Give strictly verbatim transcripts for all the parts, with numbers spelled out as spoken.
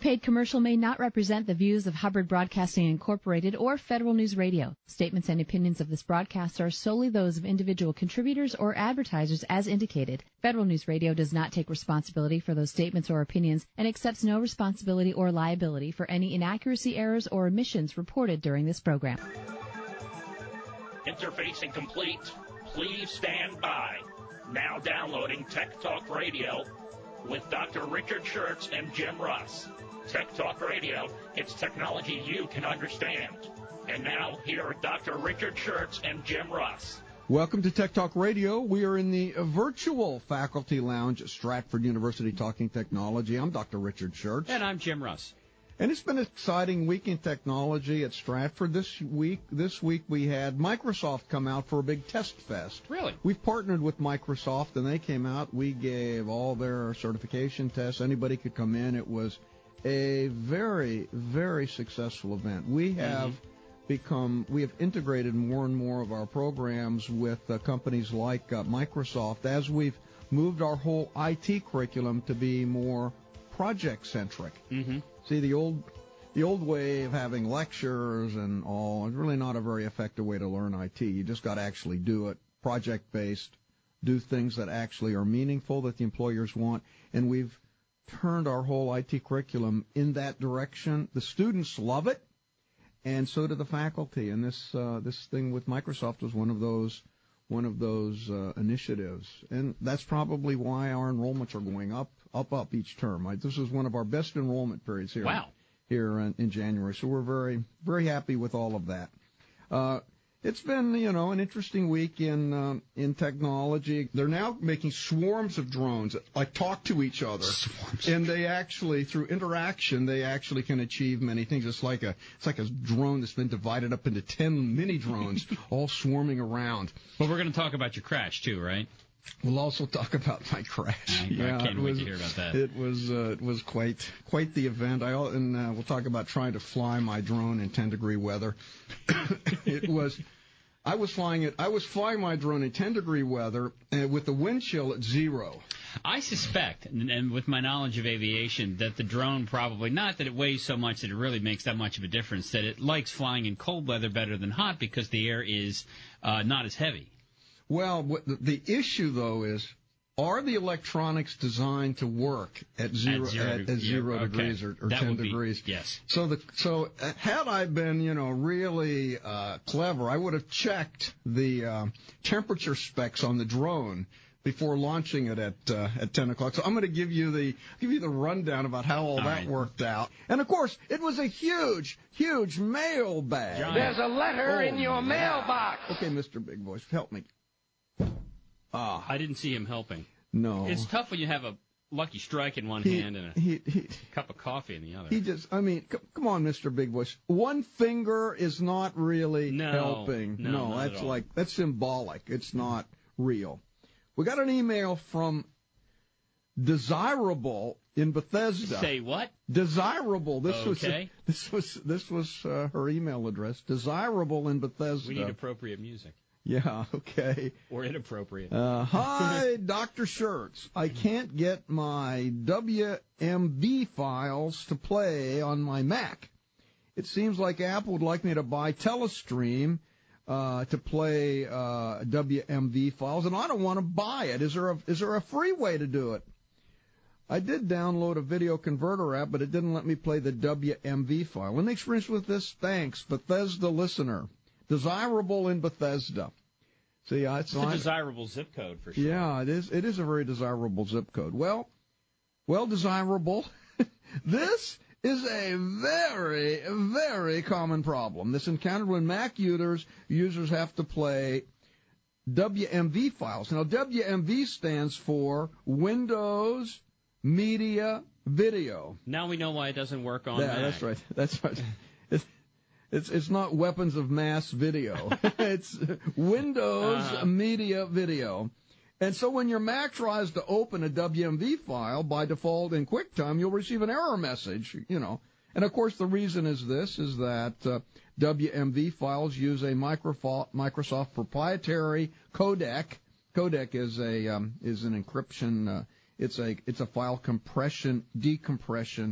paid commercial may not represent the views of Hubbard Broadcasting Incorporated or Federal News Radio. Statements and opinions of this broadcast are solely those of individual contributors or advertisers as indicated. Federal News Radio does not take responsibility for those statements or opinions and accepts no responsibility or liability for any inaccuracy, errors, or omissions reported during this program. Interfacing complete. Please stand by. Now downloading Tech Talk Radio with Doctor Richard Schertz and Jim Russ. Tech Talk Radio, it's technology you can understand. And now, here are Doctor Richard Schertz and Jim Russ. Welcome to Tech Talk Radio. We are in the virtual faculty lounge at Stratford University talking technology. I'm Doctor Richard Schertz. And I'm Jim Russ. And it's been an exciting week in technology at Stratford. This week, this week we had Microsoft come out for a big test fest. Really? We've partnered with Microsoft, and they came out. We gave all their certification tests. Anybody could come in. It was a very, very successful event. We have mm-hmm. become, we have integrated more and more of our programs with uh, companies like uh, Microsoft as we've moved our whole I T curriculum to be more project-centric. Mm-hmm. See, the old the old way of having lectures and all is really not a very effective way to learn I T. You just got to actually do it, project-based, do things that actually are meaningful that the employers want. And we've turned our whole I T curriculum in that direction. The students love it, and so do the faculty. And this uh, this thing with Microsoft was one of those one of those uh, initiatives. And that's probably why our enrollments are going up. Up, up each term. I, this is one of our best enrollment periods here. Wow. Here in, in January. So we're very, very happy with all of that. Uh, it's been, you know, an interesting week in um, in technology. They're now making swarms of drones that, like, talk to each other. Swarms. And they actually, through interaction, they actually can achieve many things. It's like a, it's like a drone that's been divided up into ten mini drones, all swarming around. Well, we're going to talk about your crash too, right? We'll also talk about my crash. I, yeah, I can't it wait was, to hear about that. It was uh, it was quite quite the event. I and uh, we'll talk about trying to fly my drone in ten degree weather. It was I was flying it. I was flying my drone in ten degree weather uh, with the wind chill at zero. I suspect, and, and with my knowledge of aviation, that the drone probably, not that it weighs so much that it really makes that much of a difference, that it likes flying in cold weather better than hot because the air is uh, not as heavy. Well, what the, the issue, though, is, are the electronics designed to work at zero, at zero, at, at zero okay. degrees or, or ten degrees? Be, yes. So, the, so uh, had I been, you know, really uh, clever, I would have checked the uh, temperature specs on the drone before launching it at uh, at ten o'clock. So I'm going to give you the give you the rundown about how all, all that right. worked out. And of course, it was a huge, huge mailbag. Giant. There's a letter oh, in your yeah. mailbox. Okay, Mister Big Voice, help me. Ah, I didn't see him helping. No. It's tough when you have a Lucky Strike in one he, hand and a he, he, cup of coffee in the other. He just, I mean, c- come on, Mister Big Voice. One finger is not really no, helping. No, no not that's at all. like, that's symbolic. It's not real. We got an email from Desirable in Bethesda. Say what? Desirable. This okay. was this was this was uh, her email address. Desirable in Bethesda. We need appropriate music. Yeah, okay. Or inappropriate. Uh, hi, Doctor Schertz. I can't get my W M V files to play on my Mac. It seems like Apple would like me to buy Telestream uh, to play uh, W M V files, and I don't want to buy it. Is there a, is there a free way to do it? I did download a video converter app, but it didn't let me play the W M V file. Any experience with this? Thanks, Bethesda listener. Desirable in Bethesda. See, uh, it's, it's a desirable zip code for sure. Yeah, it is. It is a very desirable zip code. Well, well, desirable. This is a very, very common problem. This encountered when Mac users users have to play W M V files. Now, W M V stands for Windows Media Video. Now we know why it doesn't work on yeah, Mac. That's right. That's right. It's, it's it's not weapons of mass video. It's Windows uh-huh. Media Video. And so when your Mac tries to open a W M V file, by default in QuickTime, you'll receive an error message, you know. And, of course, the reason is this, is that uh, W M V files use a Microsoft, Microsoft proprietary codec. Codec is a um, is an encryption. Uh, it's a it's a file compression decompression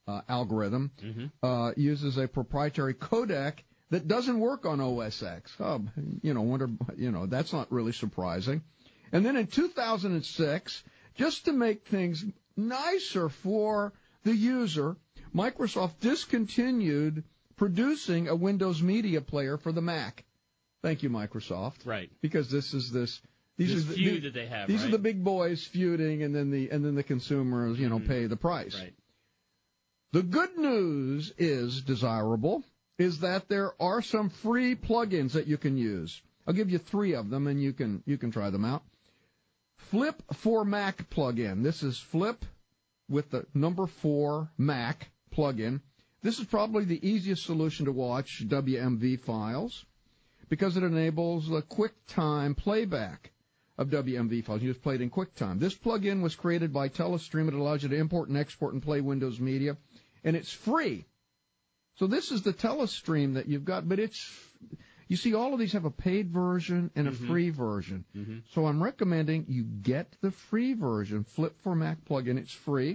uh, algorithm, mm-hmm. uh, uses a proprietary codec that doesn't work on O S X. Oh, you know, wonder, you know, that's not really surprising. And then in two thousand six, just to make things nicer for the user, Microsoft discontinued producing a Windows Media Player for the Mac. Thank you, Microsoft. Right. Because this is this. These this are the, feud the, that they have. These right? are the big boys feuding, and then the and then the consumers, you know, mm-hmm. pay the price. Right. The good news is desirable. Is that there are some free plugins that you can use. I'll give you three of them, and you can you can try them out. Flip for Mac plugin. This is Flip with the number four Mac plugin. This is probably the easiest solution to watch W M V files because it enables a QuickTime playback of W M V files. You just play it in QuickTime. This plugin was created by Telestream. It allows you to import and export and play Windows Media, and it's free. So this is the Telestream that you've got, but it's, you see, all of these have a paid version and a mm-hmm. free version. Mm-hmm. So I'm recommending you get the free version, Flip for Mac plugin. It's free.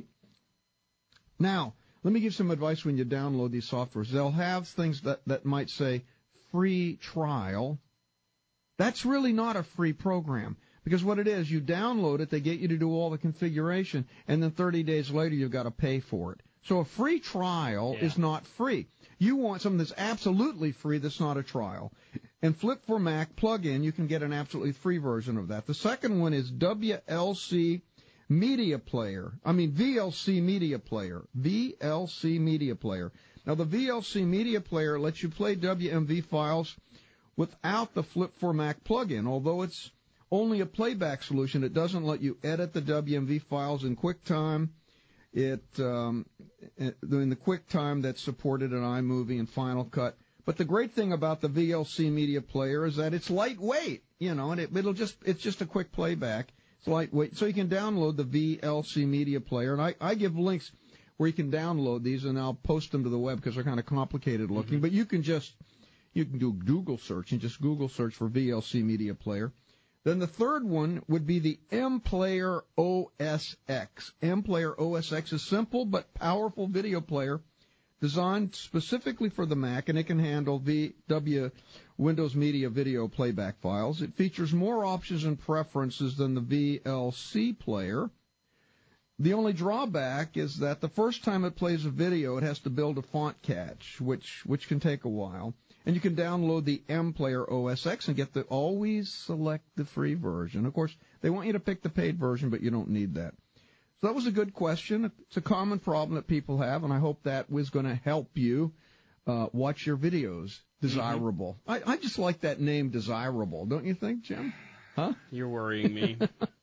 Now, let me give some advice when you download these softwares. They'll have things that, that might say free trial. That's really not a free program because what it is, you download it, they get you to do all the configuration, and then thirty days later you've got to pay for it. So a free trial yeah. is not free. You want something that's absolutely free that's not a trial. And Flip for Mac plugin, you can get an absolutely free version of that. The second one is W L C Media Player. I mean, V L C Media Player. V L C Media Player. Now, the V L C Media Player lets you play W M V files without the Flip for Mac plugin. Although it's only a playback solution, it doesn't let you edit the W M V files in QuickTime. It um, in the QuickTime that's supported in iMovie and Final Cut. But the great thing about the V L C Media Player is that it's lightweight, you know, and it, it'll just it's just a quick playback. It's lightweight, so you can download the V L C Media Player, and I, I give links where you can download these, and I'll post them to the web because they're kind of complicated looking. Mm-hmm. But you can just you can do Google search and just Google search for V L C Media Player. Then the third one would be the M-Player O S X. M-Player O S X is simple but powerful video player designed specifically for the Mac, and it can handle V W Windows Media video playback files. It features more options and preferences than the V L C player. The only drawback is that the first time it plays a video, it has to build a font catch, which which can take a while. And you can download the M-Player O S X and get the always select the free version. Of course, they want you to pick the paid version, but you don't need that. So that was a good question. It's a common problem that people have, and I hope that was going to help you uh, watch your videos desirable. Mm-hmm. I, I just like that name, desirable. Don't you think, Jim? Huh? You're worrying me.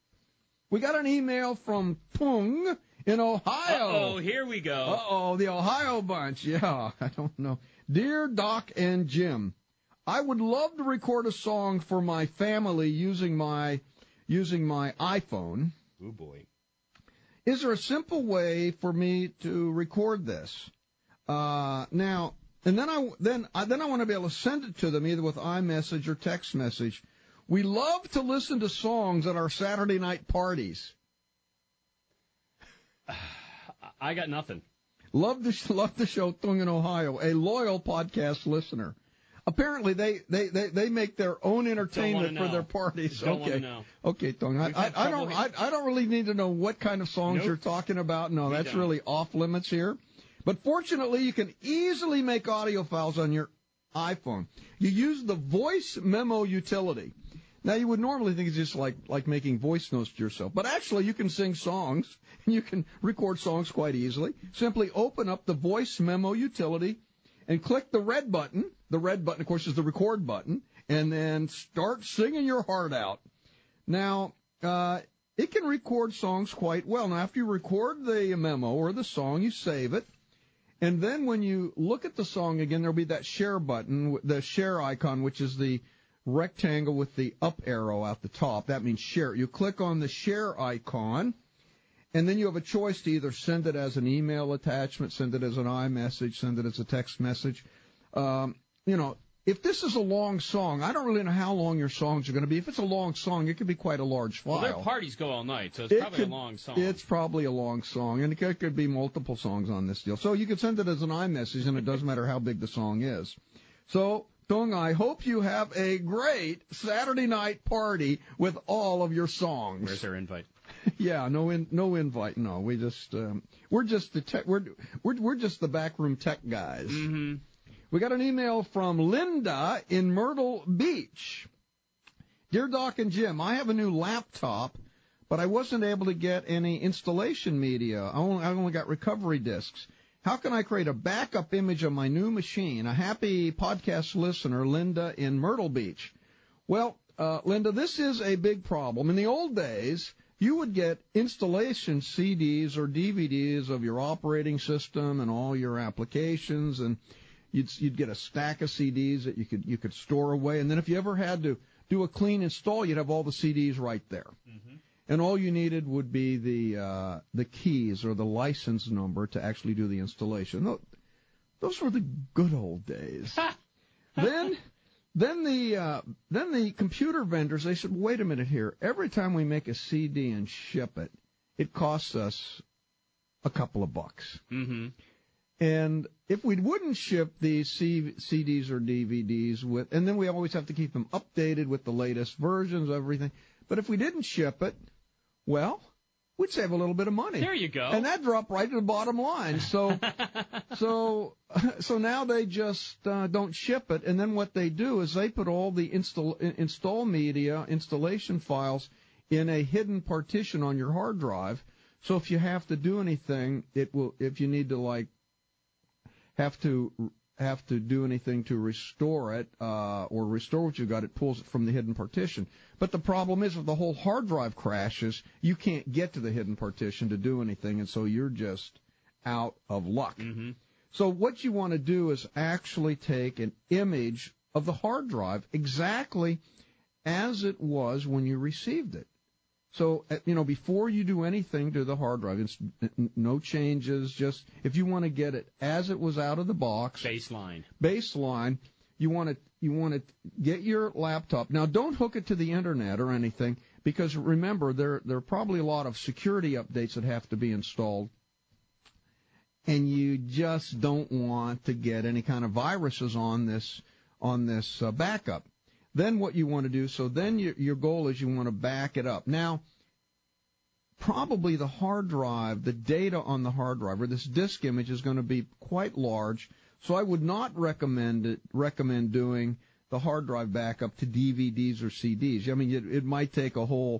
We got an email from Pung in Ohio. Uh-oh, here we go. Uh-oh, the Ohio bunch. Yeah, I don't know. Dear Doc and Jim, I would love to record a song for my family using my using my iPhone. Oh, boy. Is there a simple way for me to record this? Uh, now, and then I then I, then I want to be able to send it to them either with iMessage or text message. We love to listen to songs at our Saturday night parties. I got nothing. Love the love the show, Tung in Ohio, a loyal podcast listener. Apparently, they, they, they, they make their own entertainment for their parties. Don't okay, know. okay, Tung. I, I, I don't I, I don't really need to know what kind of songs nope. you're talking about. No, we that's don't. really off limits here. But fortunately, you can easily make audio files on your iPhone. You use the voice memo utility. Now, you would normally think it's just like, like making voice notes to yourself. But actually, you can sing songs, and you can record songs quite easily. Simply open up the voice memo utility and click the red button. The red button, of course, is the record button. And then start singing your heart out. Now, uh, it can record songs quite well. Now, after you record the memo or the song, you save it. And then when you look at the song again, there'll be that share button, the share icon, which is the rectangle with the up arrow at the top. That means share. You click on the share icon, and then you have a choice to either send it as an email attachment, send it as an iMessage, send it as a text message. Um, you know, if this is a long song, I don't really know how long your songs are going to be. If it's a long song, it could be quite a large file. Well, their parties go all night, so it's It probably could- a long song. It's probably a long song, and it could, could be multiple songs on this deal. So you could send it as an iMessage, and it doesn't matter how big the song is. So, Tung, I hope you have a great Saturday night party with all of your songs. Where's their invite? Yeah, no, in, no invite. No, we just um, we're just the tech. We're we're we're just the backroom tech guys. Mm-hmm. We got an email from Linda in Myrtle Beach. Dear Doc and Jim, I have a new laptop, but I wasn't able to get any installation media. I only, I only got recovery disks. How can I create a backup image of my new machine? A happy podcast listener, Linda in Myrtle Beach. Well, uh, Linda, this is a big problem. In the old days, you would get installation C Ds or D V Ds of your operating system and all your applications, and You'd, you'd get a stack of C Ds that you could you could store away, and then if you ever had to do a clean install, you'd have all the C Ds right there, mm-hmm. and all you needed would be the uh, the keys or the license number to actually do the installation. Those were the good old days. then, then the uh, then the computer vendors, they said, wait a minute here. Every time we make a C D and ship it, it costs us a couple of bucks. Mm-hmm. And if we wouldn't ship these C- CDs or D V Ds with, and then we always have to keep them updated with the latest versions of everything. But if we didn't ship it, well, we'd save a little bit of money. There you go. And that dropped right to the bottom line. So, so, so now they just uh, don't ship it. And then what they do is they put all the install install media, installation files in a hidden partition on your hard drive. So if you have to do anything, it will. If you need to like. have to have to do anything to restore it uh, or restore what you got, it pulls it from the hidden partition. But the problem is if the whole hard drive crashes, you can't get to the hidden partition to do anything, and so you're just out of luck. Mm-hmm. So what you want to do is actually take an image of the hard drive exactly as it was when you received it. So, you know, before you do anything to the hard drive, it's no changes, just if you want to get it as it was out of the box. Baseline. Baseline, you want to, you want to get your laptop. Now, don't hook it to the internet or anything, because remember, there, there are probably a lot of security updates that have to be installed. And you just don't want to get any kind of viruses on this, on this uh, backup. Then what you want to do, so then your, your goal is you want to back it up. Now, probably the hard drive, the data on the hard drive, or this disk image is going to be quite large, so I would not recommend it, recommend doing the hard drive backup to D V Ds or C Ds. I mean, it, it might take a whole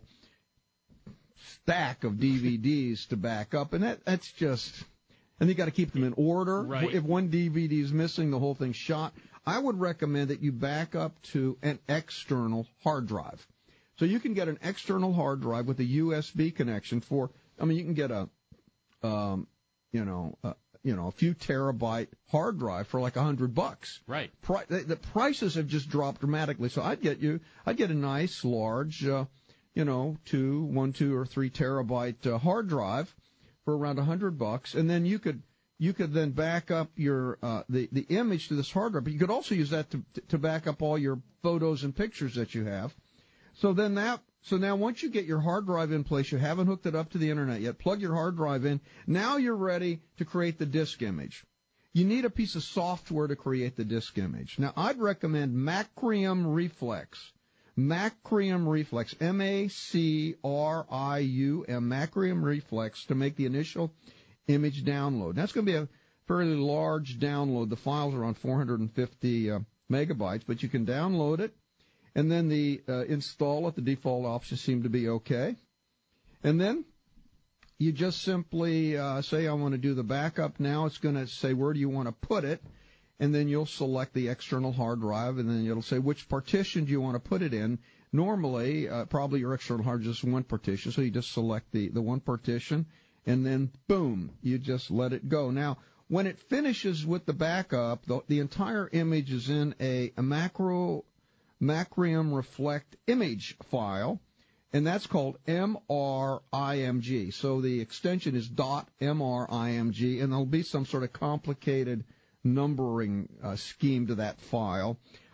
stack of D V Ds to back up, and that, that's just, and you got to keep them in order. Right. If one D V D is missing, the whole thing's shot. I would recommend that you back up to an external hard drive. So you can get an external hard drive with a U S B connection for, I mean, you can get a, um, you know, uh, you know, a few terabyte hard drive for like a hundred bucks. Right. Pri- the, the prices have just dropped dramatically. So I'd get you, I'd get a nice, large, uh, you know, two, one, two, or three terabyte uh, hard drive for around a hundred bucks, and then you could. You could then back up your uh, the the image to this hard drive, but you could also use that to to back up all your photos and pictures that you have. So then that so now once you get your hard drive in place, you haven't hooked it up to the internet yet. Plug your hard drive in. Now you're ready to create the disk image. You need a piece of software to create the disk image. Now I'd recommend Macrium Reflex. Macrium Reflex, M A C R I U M, Macrium Reflex, to make the initial image download. That's going to be a fairly large download. The files are on four hundred fifty uh, megabytes, but you can download it, and then the uh, install it. The default options seem to be okay. And then you just simply uh, say, I want to do the backup now. It's going to say, where do you want to put it? And then you'll select the external hard drive, and then it'll say, which partition do you want to put it in? Normally, uh, probably your external hard drive is just one partition, so you just select the, the one partition, and then, boom, you just let it go. Now, when it finishes with the backup, the, the entire image is in a, a macro, Macrium Reflect image file, and that's called M R I M G. So the extension is .mrimg, and there'll be some sort of complicated numbering uh, scheme to that file.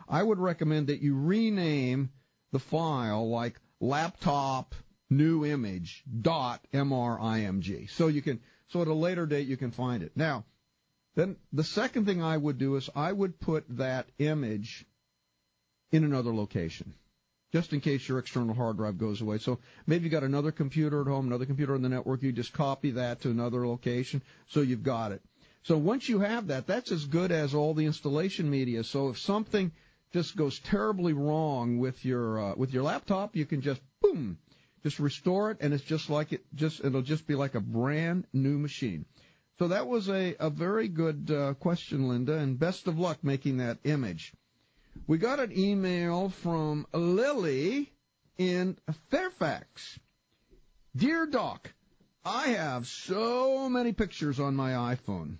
I would recommend that you rename the file like laptop new image dot mrimg. So you can, so at a later date you can find it. Now, then the second thing I would do is I would put that image in another location, just in case your external hard drive goes away. So maybe you got another computer at home, another computer on the network, you just copy that to another location, so you've got it. So once you have that, that's as good as all the installation media. So if something just goes terribly wrong with your uh, with your laptop, you can just boom, just restore it, and it's just like it just it'll just be like a brand new machine. So that was a a very good uh, question, Linda, and best of luck making that image. We got an email from Lily in Fairfax. Dear Doc, I have so many pictures on my iPhone.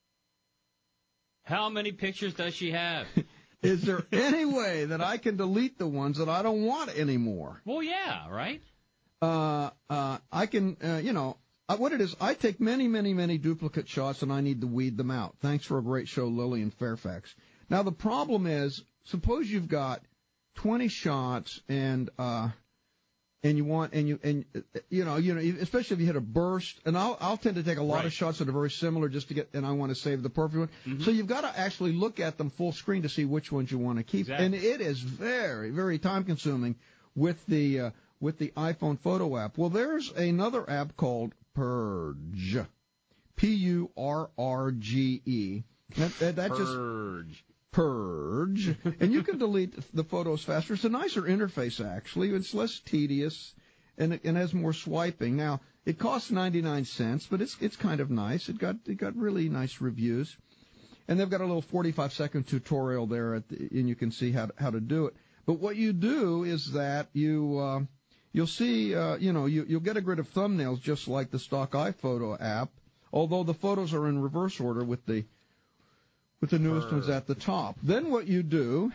How many pictures does she have? Is there any way that I can delete the ones that I don't want anymore? Well, yeah, right? Uh, uh, I can, uh, you know, uh, what it is, I take many, many, many duplicate shots, and I need to weed them out. Thanks for a great show, Lily in Fairfax. Now, the problem is, suppose you've got twenty shots, and uh, and you want, and you, and you know, you know, especially if you hit a burst, and I'll, I'll tend to take a lot right. of shots that are very similar just to get, and I want to save the perfect one. Mm-hmm. So you've got to actually look at them full screen to see which ones you want to keep, exactly. and it is very, very time consuming with the uh, with the iPhone photo app. Well, there's another app called Purge, P U R R G E. That, that, that just Purge. Purge, and you can delete the photos faster. It's a nicer interface, actually. It's less tedious, and it, and has more swiping. Now, it costs ninety-nine cents, but it's it's kind of nice. It got it got really nice reviews, and they've got a little forty-five second tutorial there, at the, and you can see how to, how to do it. But what you do is that you uh, you'll see, uh, you know, you you'll get a grid of thumbnails just like the stock iPhoto app, although the photos are in reverse order with the with the newest ones at the top. Then what you do,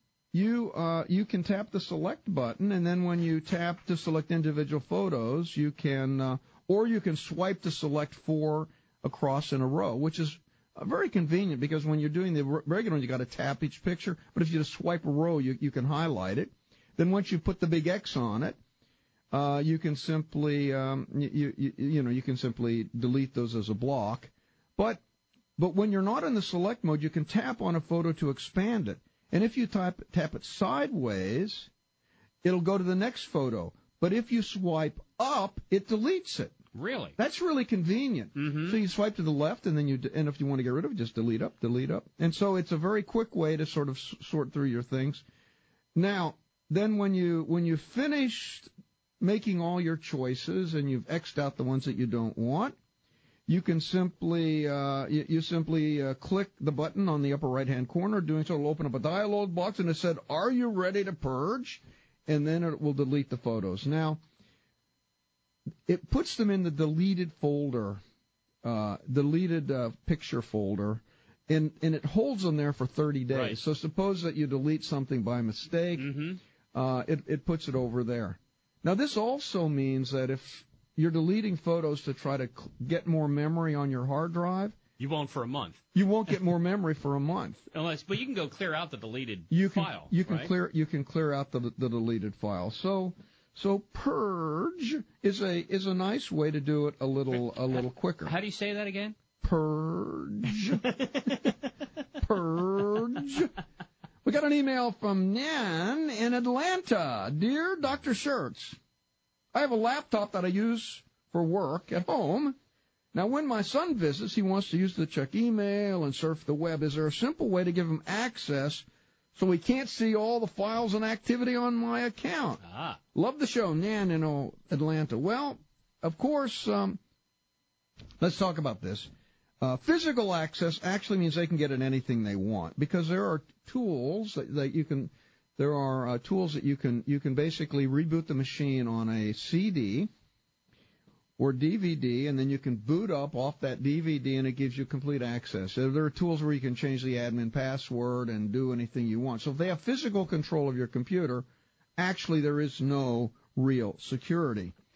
you uh, you can tap the select button, and then when you tap to select individual photos, you can, uh, or you can swipe to select four across in a row, which is uh, very convenient because when you're doing the regular one, you got to tap each picture. But if you just swipe a row, you you can highlight it. Then once you put the big X on it, uh, you can simply um, you, you you know you can simply delete those as a block, but But when you're not in the select mode, you can tap on a photo to expand it. And if you tap, tap it sideways, it'll go to the next photo. But if you swipe up, it deletes it. Really? That's really convenient. Mm-hmm. So you swipe to the left, and then you, and if you want to get rid of it, just delete up, delete up. And so it's a very quick way to sort of sort through your things. Now, then when you, when you've finished making all your choices and you've X'd out the ones that you don't want, you can simply uh, you, you simply uh, click the button on the upper right-hand corner. Doing so will open up a dialog box, and it said, "Are you ready to purge?" And then it will delete the photos. Now, it puts them in the deleted folder, uh, deleted uh, picture folder, and and it holds them there for thirty days. Right. So suppose that you delete something by mistake, mm-hmm. uh, it it puts it over there. Now, this also means that if you're deleting photos to try to cl- get more memory on your hard drive, You won't for a month. you won't get more memory for a month. Unless, but you can go clear out the deleted You can file. you can right? clear you can clear out the the deleted file. So so purge is a is a nice way to do it a little a little quicker. How do you say that again? Purge. Purge. We got an email from Nan in Atlanta. Dear Doctor Schertz, I have a laptop that I use for work at home. Now, when my son visits, he wants to use it to check email and surf the web. Is there a simple way to give him access so he can't see all the files and activity on my account? Ah. Love the show, Nan in oh, Atlanta. Well, of course, um, let's talk about this. Uh, physical access actually means they can get at anything they want because there are tools that, that you can. There are uh, tools that you can you can basically reboot the machine on a C D or D V D, and then you can boot up off that D V D, and it gives you complete access. So there are tools where you can change the admin password and do anything you want. So if they have physical control of your computer, actually there is no real security. Okay.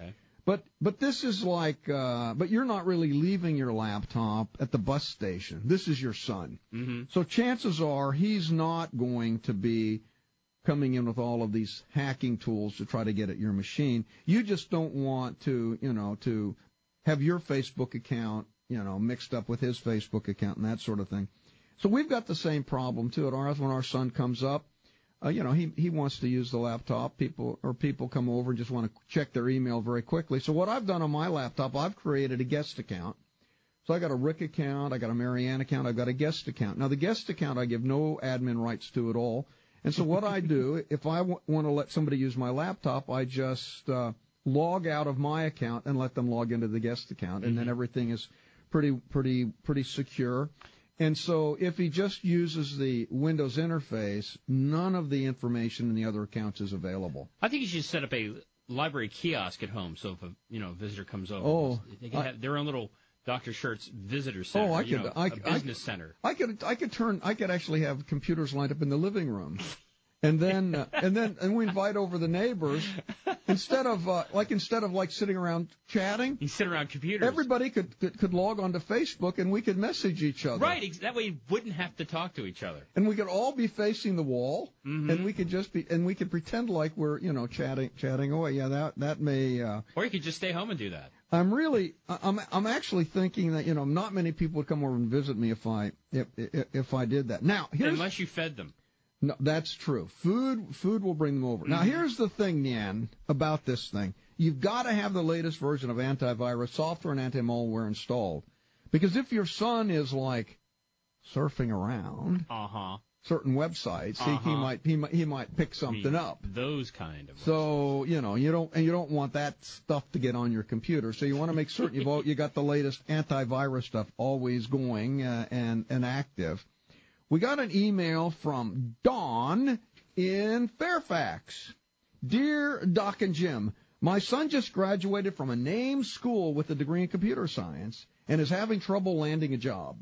But but this is like, uh, but you're not really leaving your laptop at the bus station. This is your son. Mm-hmm. So chances are he's not going to be coming in with all of these hacking tools to try to get at your machine. You just don't want to, you know, to have your Facebook account, you know, mixed up with his Facebook account and that sort of thing. So we've got the same problem, too, at ours when our son comes up. Uh, you know, he, he wants to use the laptop. People or people come over and just want to check their email very quickly. So what I've done on my laptop, I've created a guest account. So I got a Rick account, I got a Marianne account, I've got a guest account. Now, the guest account I give no admin rights to at all. And so what I do, if I w- want to let somebody use my laptop, I just uh, log out of my account and let them log into the guest account, and mm-hmm. then everything is pretty, pretty, pretty secure. And so if he just uses the Windows interface, none of the information in the other accounts is available. I think you should set up a library kiosk at home, so if a you know visitor comes over, oh, they can I, have their own little Doctor Shirt's visitor center. Oh, I you could, know, I, a business I, center. I could, I could turn, I could actually have computers lined up in the living room. And then, uh, and then, and we invite over the neighbors. Instead of uh, like, instead of like sitting around chatting, you sit around computers. Everybody could, could could log onto Facebook, and we could message each other. Right. Ex- that way, you wouldn't have to talk to each other. And we could all be facing the wall, mm-hmm. and we could just be, and we could pretend like we're, you know, chatting, chatting away. Yeah, that that may. Uh, or you could just stay home and do that. I'm really, I'm, I'm actually thinking that you know, not many people would come over and visit me if I, if if, if I did that. Now, here's, unless you fed them. No, that's true. Food food will bring them over. Now, here's the thing, Nyan, about this thing. You've got to have the latest version of antivirus software and anti-malware installed. Because if your son is, like, surfing around uh-huh. certain websites, uh-huh. he, he might he might he might pick something I mean, up. Those kind of. So, you know, you don't and you don't want that stuff to get on your computer. So you want to make certain you've all, you got the latest antivirus stuff always going uh, and and active. We got an email from Dawn in Fairfax. Dear Doc and Jim, my son just graduated from a named school with a degree in computer science and is having trouble landing a job.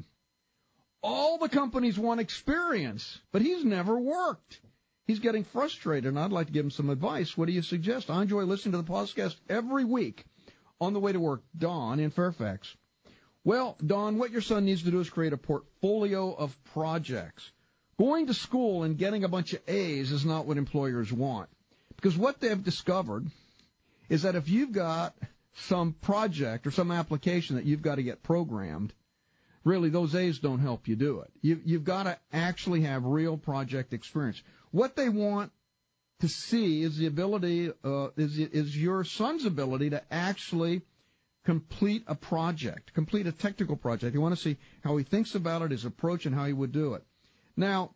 All the companies want experience, but he's never worked. He's getting frustrated, and I'd like to give him some advice. What do you suggest? I enjoy listening to the podcast every week on the way to work. Dawn in Fairfax. Well, Don, what your son needs to do is create a portfolio of projects. Going to school and getting a bunch of A's is not what employers want. Because what they've discovered is that if you've got some project or some application that you've got to get programmed, really those A's don't help you do it. You, you've got to actually have real project experience. What they want to see is the ability, uh, is, is your son's ability to actually complete a project, complete a technical project. You want to see how he thinks about it, his approach, and how he would do it. Now,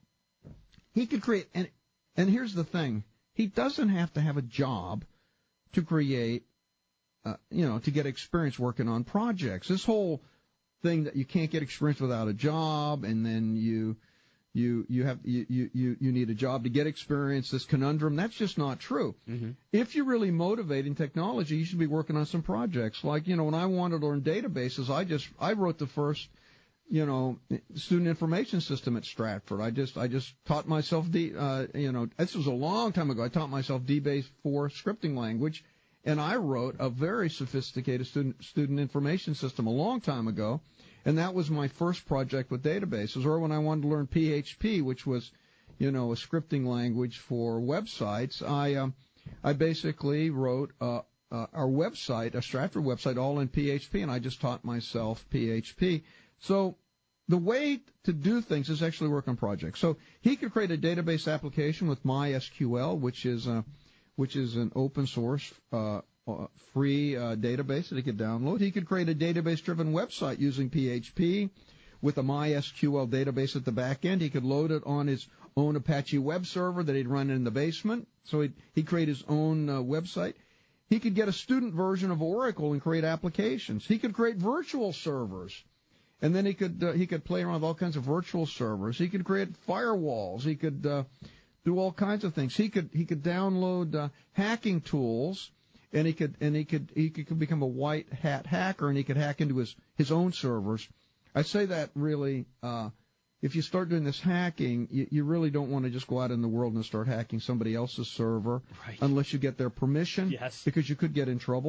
he could create, and, and here's the thing, he doesn't have to have a job to create, uh, you know, to get experience working on projects. This whole thing that you can't get experience without a job, and then you you you have you you you need a job to get experience, this conundrum, that's just not true. Mm-hmm. If you're really motivated in technology, you should be working on some projects. Like, you know, when I wanted to learn databases, I just I wrote the first, you know, student information system at Stratford. I just I just taught myself D, uh, you know, this was a long time ago. I taught myself D base four scripting language, and I wrote a very sophisticated student student information system a long time ago. And that was my first project with databases. Or when I wanted to learn P H P, which was, you know, a scripting language for websites, I um, I basically wrote uh, uh, our website, a Stratford website, all in P H P, and I just taught myself P H P. So the way to do things is actually work on projects. So he could create a database application with MySQL, which is a, which is an open source uh, Uh, free uh, database that he could download. He could create a database-driven website using P H P with a MySQL database at the back end. He could load it on his own Apache web server that he'd run in the basement. So he'd, he'd create his own uh, website. He could get a student version of Oracle and create applications. He could create virtual servers, and then he could uh, he could play around with all kinds of virtual servers. He could create firewalls. He could uh, do all kinds of things. He could he could download uh, hacking tools. And he could, and he could, he could become a white hat hacker, and he could hack into his, his own servers. I say that really, uh, if you start doing this hacking, you, you really don't want to just go out in the world and start hacking somebody else's server, right. unless you get their permission, yes. because you could get in trouble.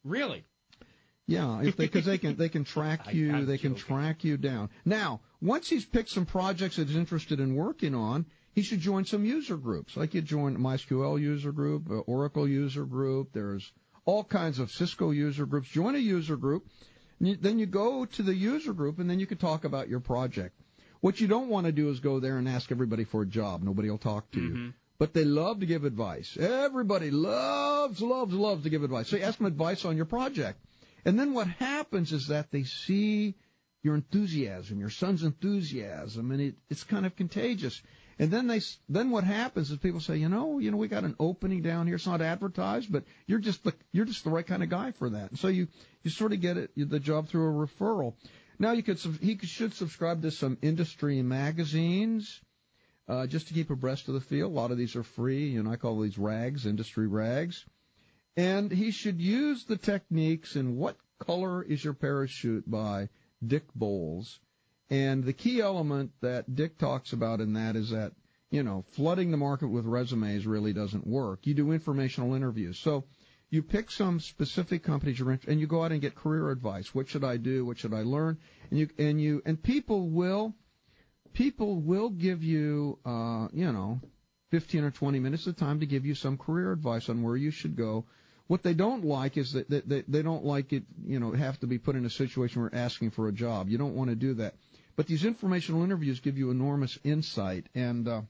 Really? Yeah, if they because they can they can track you, I, they joking. can track you down. Now, once he's picked some projects that he's interested in working on, he should join some user groups. Like you join MySQL user group, uh, Oracle user group. There's all kinds of Cisco user groups. Join a user group, and you, then you go to the user group, and then you can talk about your project. What you don't want to do is go there and ask everybody for a job. Nobody will talk to Mm-hmm. you. But they love to give advice. Everybody loves, loves, loves to give advice. So you ask them advice on your project. And then what happens is that they see your enthusiasm, your son's enthusiasm, and it, it's kind of contagious. And then they, then what happens is people say, you know, you know, we got an opening down here. It's not advertised, but you're just the, you're just the right kind of guy for that. And so you, you sort of get it, the job through a referral. Now you could, he should subscribe to some industry magazines, uh, just to keep abreast of the field. A lot of these are free. You know, I call these rags, industry rags. And he should use the techniques in What Color is Your Parachute by Dick Bowles. And the key element that Dick talks about in that is that, you know, flooding the market with resumes really doesn't work. You do informational interviews. So you pick some specific companies you're in, and you go out and get career advice. What should I do? What should I learn? And you and you and people will people will give you, uh, you know, fifteen or twenty minutes of time to give you some career advice on where you should go. What they don't like is that they, they, they don't like it, you know, have to be put in a situation where asking for a job. You don't want to do that. But these informational interviews give you enormous insight, and uh,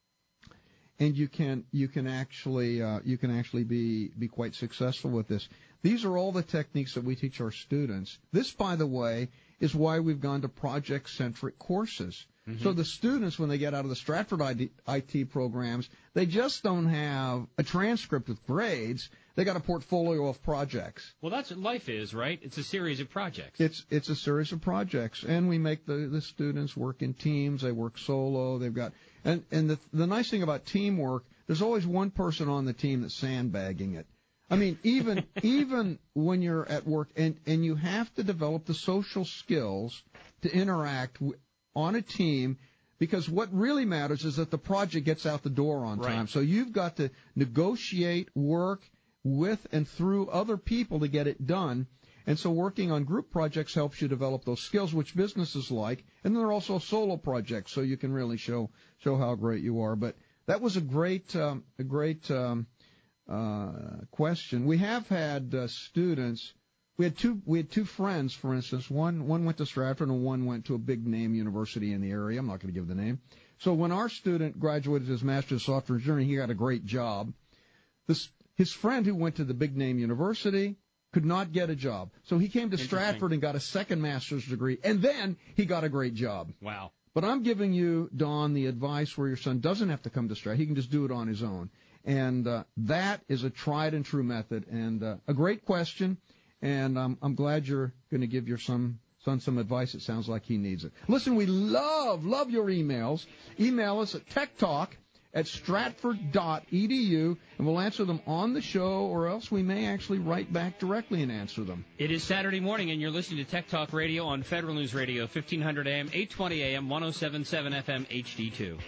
and you can you can actually uh, you can actually be be quite successful with this. These are all the techniques that we teach our students. This, by the way, is why we've gone to project-centric courses. Mm-hmm. So the students, when they get out of the Stratford I T programs, they just don't have a transcript with grades. They got a portfolio of projects. Well, that's what life is, right? It's a series of projects. It's it's a series of projects, and we make the, the students work in teams. They work solo. They've got and and the the nice thing about teamwork, there's always one person on the team that's sandbagging it. I mean, even even when you're at work, and and you have to develop the social skills to interact w- on a team. Because what really matters is that the project gets out the door on time. Right. So you've got to negotiate, work with and through other people to get it done. And so working on group projects helps you develop those skills, which businesses like. And then there are also solo projects, so you can really show show how great you are. But that was a great um, a great um, uh, question. We have had uh, students. We had two. We had two friends, for instance. One one went to Stratford, and one went to a big name university in the area. I'm not going to give the name. So when our student graduated his master's of software engineering, he got a great job. This his friend who went to the big name university could not get a job. So he came to Stratford and got a second master's degree, and then he got a great job. Wow. But I'm giving you, Don, the advice where your son doesn't have to come to Stratford. He can just do it on his own. And uh, that is a tried and true method, and uh, a great question. And um, I'm glad you're going to give your son, son some advice. It sounds like he needs it. Listen, we love, love your emails. Email us at tech talk at stratford dot e d u, and we'll answer them on the show, or else we may actually write back directly and answer them. It is Saturday morning, and you're listening to Tech Talk Radio on Federal News Radio, fifteen hundred A M, eight twenty A M, ten seventy-seven F M, H D two.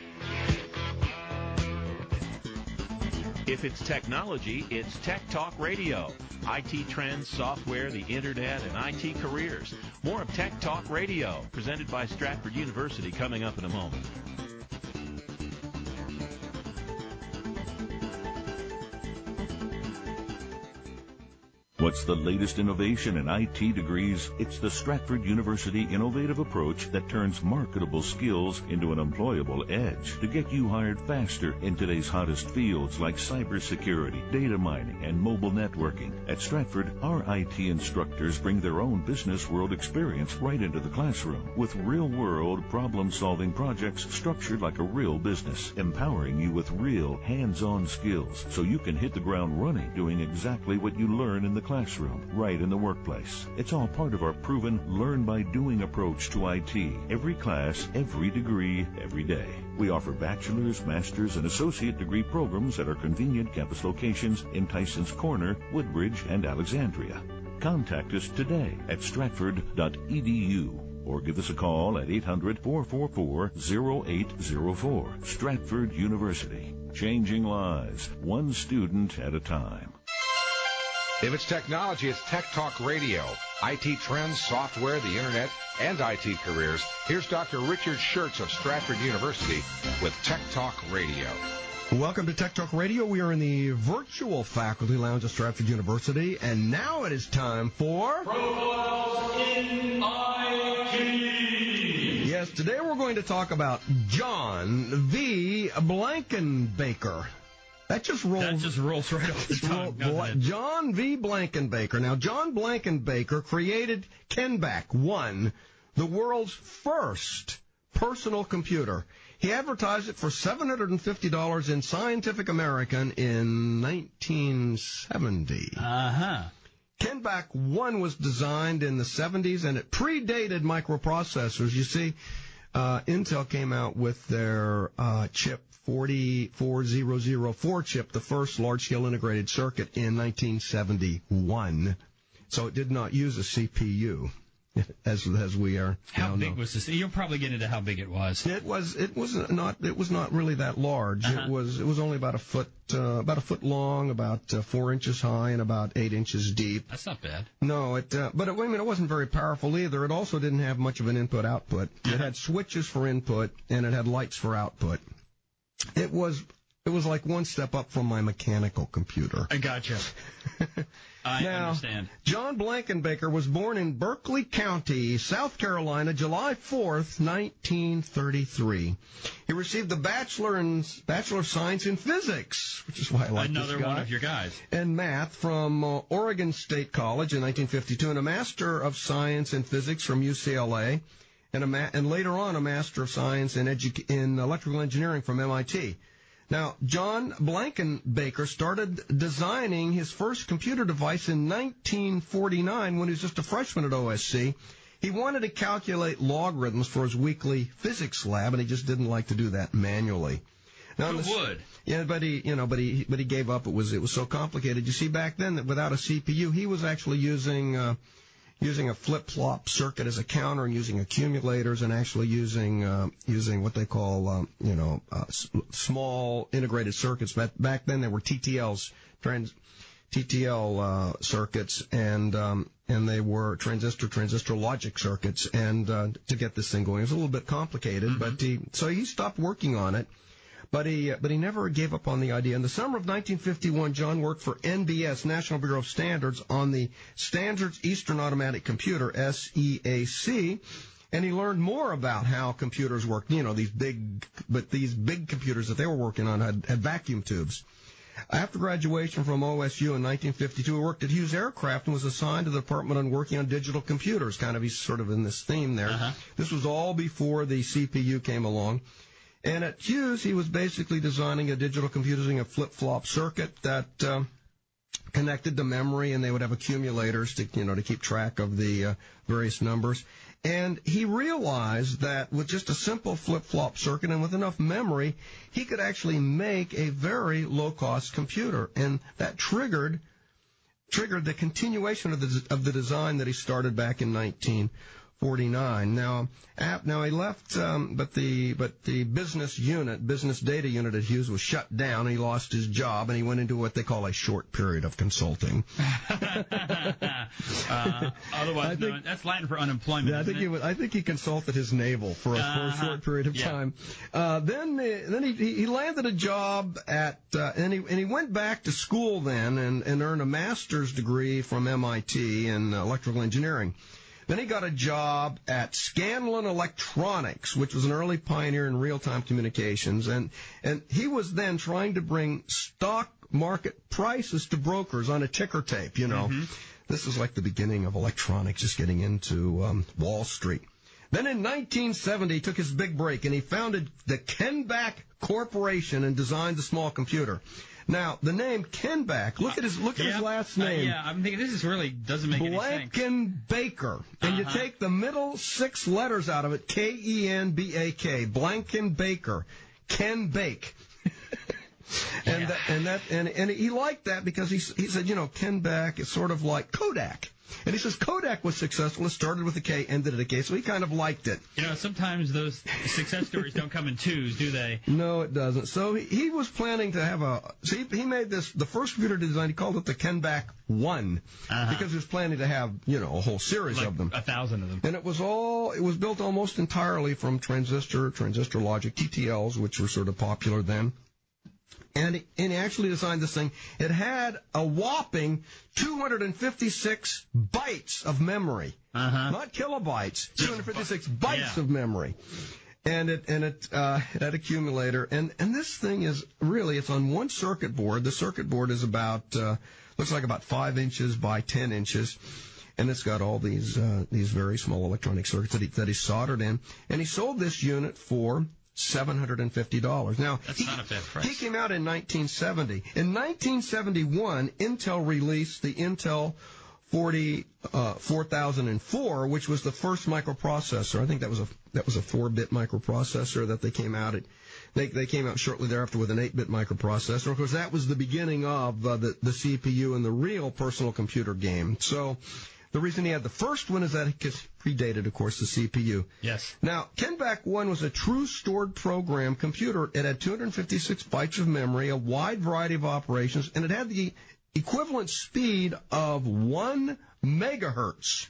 If it's technology, it's Tech Talk Radio. I T trends, software, the Internet, and I T careers. More of Tech Talk Radio, presented by Stratford University, coming up in a moment. What's the latest innovation in I T degrees? It's the Stratford University innovative approach that turns marketable skills into an employable edge to get you hired faster in today's hottest fields like cybersecurity, data mining, and mobile networking. At Stratford, our I T instructors bring their own business world experience right into the classroom with real-world problem-solving projects structured like a real business, empowering you with real hands-on skills so you can hit the ground running doing exactly what you learn in the classroom, right in the workplace. It's all part of our proven learn-by-doing approach to I T. Every class, every degree, every day. We offer bachelor's, master's, and associate degree programs at our convenient campus locations in Tyson's Corner, Woodbridge, and Alexandria. Contact us today at stratford dot e d u or give us a call at eight hundred, four four four, zero eight zero four. Stratford University. Changing lives, one student at a time. If it's technology, it's Tech Talk Radio. I T trends, software, the internet, and I T careers. Here's Doctor Richard Schertz of Stratford University with Tech Talk Radio. Welcome to Tech Talk Radio. We are in the virtual faculty lounge at Stratford University, and now it is time for Profiles in I T. Yes, today we're going to talk about John V. Blankenbaker. That just rolls. That just rolls right off the tongue. Roll, John V. Blankenbaker. Now, John Blankenbaker created Kenback One, the world's first personal computer. He advertised it for seven hundred fifty dollars in Scientific American in nineteen seventy. Uh-huh. Kenback One was designed in the seventies, and it predated microprocessors. You see, uh, Intel came out with their uh, chip forty-four thousand four chip, the first large-scale integrated circuit, in nineteen seventy-one. So it did not use a C P U, as as we are. How big know. was this? You'll probably get into how big it was. It was it was not it was not really that large. Uh-huh. It was it was only about a foot uh, about a foot long, about uh, four inches high, and about eight inches deep. That's not bad. No, it uh, but it, I mean it wasn't very powerful either. It also didn't have much of an input output. Uh-huh. It had switches for input, and it had lights for output. It was it was like one step up from my mechanical computer. I gotcha. I now, understand. John Blankenbaker was born in Berkeley County, South Carolina, July fourth, nineteen thirty-three. He received the Bachelor in Bachelor of Science in Physics, which is why I like Another this guy, one of your guys. and Math from uh, Oregon State College in nineteen fifty-two, and a Master of Science in Physics from U C L A, and a ma- and later on a Master of Science in, edu- in Electrical Engineering from M I T. Now, John Blankenbaker started designing his first computer device in nineteen forty-nine when he was just a freshman at O S C. He wanted to calculate logarithms for his weekly physics lab, and he just didn't like to do that manually. Now, Who this, would? Yeah, but he, you know, but he, but he gave up. It was, it was so complicated. You see, back then, that without a C P U, he was actually using, uh, using a flip-flop circuit as a counter, and using accumulators, and actually using, uh, using what they call, um, you know, uh, s- small integrated circuits. Back, back then, there were T T Ls, trans, T T L uh, circuits, and um, and they were transistor transistor logic circuits, and uh, to get this thing going, it was a little bit complicated. Mm-hmm. But he, so he stopped working on it. But he, but he never gave up on the idea. In the summer of nineteen fifty-one, John worked for N B S, National Bureau of Standards, on the Standards Eastern Automatic Computer, S E A C, and he learned more about how computers worked. You know, these big, but these big computers that they were working on had, had vacuum tubes. After graduation from O S U in nineteen fifty-two, he worked at Hughes Aircraft and was assigned to the department on working on digital computers. Kind of, he's sort of in this theme there. Uh-huh. This was all before the C P U came along. And at Hughes, he was basically designing a digital computer using a flip-flop circuit that uh, connected to memory, and they would have accumulators to, you know, to keep track of the uh, various numbers. And he realized that with just a simple flip-flop circuit and with enough memory, he could actually make a very low-cost computer. And that triggered triggered the continuation of the of the design that he started back in nineteen forty-nine. Now, now he left, um, but the but the business unit, business data unit at Hughes was shut down, and he lost his job, and he went into what they call a short period of consulting. uh, otherwise, think, known, that's Latin for unemployment. Yeah, I think it? he was, I think he consulted his navel for a, uh-huh. for a short period of yeah. time. Uh, then then he he landed a job at uh, and he and he went back to school then and and earned a master's degree from M I T in electrical engineering. Then he got a job at Scanlon Electronics, which was an early pioneer in real-time communications, and and he was then trying to bring stock market prices to brokers on a ticker tape, you know. Mm-hmm. This was like the beginning of electronics, just getting into um, Wall Street. Then in nineteen seventy, he took his big break, and he founded the Kenback Corporation and designed the small computer. Now, the name Kenback, look at his look at yeah, his last name. Uh, yeah, I'm thinking this is really doesn't make any sense. Blankenbaker. And uh-huh. you take the middle six letters out of it, K E N B A K, Blankenbaker, Ken Bake. and, yeah. that, and that and and he liked that because he he said, you know, Kenback is sort of like Kodak. And he says Kodak was successful. It started with a K, ended at a K, so he kind of liked it. You know, sometimes those success stories don't come in twos, do they? No, it doesn't. So he, he was planning to have a. See, he made this the first computer design. He called it the Kenback One uh-huh. because he was planning to have you know a whole series like of them, a thousand of them. And it was all it was built almost entirely from transistor, transistor logic, T T Ls, which were sort of popular then. And he, and he actually designed this thing. It had a whopping two hundred fifty-six bytes of memory, uh-huh. not kilobytes, two hundred fifty-six bytes yeah. of memory. And it and it, uh, it had accumulator. And and this thing is really it's on one circuit board. The circuit board is about uh, looks like about five inches by ten inches. And it's got all these uh, these very small electronic circuits that he, that he soldered in. And he sold this unit for seven hundred fifty dollars. Now, That's he, not a bad price. He came out in nineteen seventy. In nineteen seventy-one, Intel released the Intel forty, uh, four thousand four, which was the first microprocessor. I think that was a that was a four-bit microprocessor that they came out at. They they came out shortly thereafter with an eight-bit microprocessor. Of course, that was the beginning of uh, the the C P U and the real personal computer game. So. The reason he had the first one is that it predated, of course, the C P U. Yes. Now, Kenback One was a true stored program computer. It had two hundred fifty-six bytes of memory, a wide variety of operations, and it had the equivalent speed of one megahertz.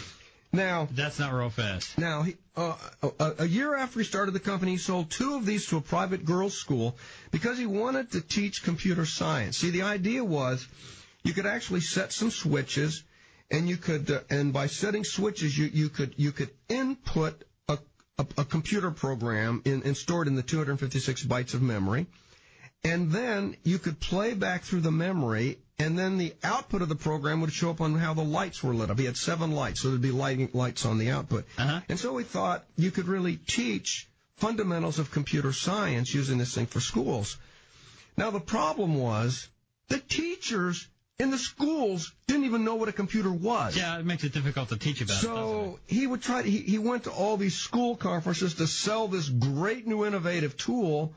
Now, that's not real fast. Now, he, uh, a, a year after he started the company, he sold two of these to a private girls' school because he wanted to teach computer science. See, the idea was you could actually set some switches. And you could, uh, and by setting switches, you, you could you could input a, a, a computer program in, and store it in the two hundred fifty-six bytes of memory, and then you could play back through the memory, and then the output of the program would show up on how the lights were lit up. He had seven lights, so there'd be lighting lights on the output. Uh-huh. And so we thought you could really teach fundamentals of computer science using this thing for schools. Now the problem was the teachers in the schools didn't even know what a computer was. Yeah, it makes it difficult to teach about. So he would try to, he, he went to all these school conferences to sell this great new innovative tool,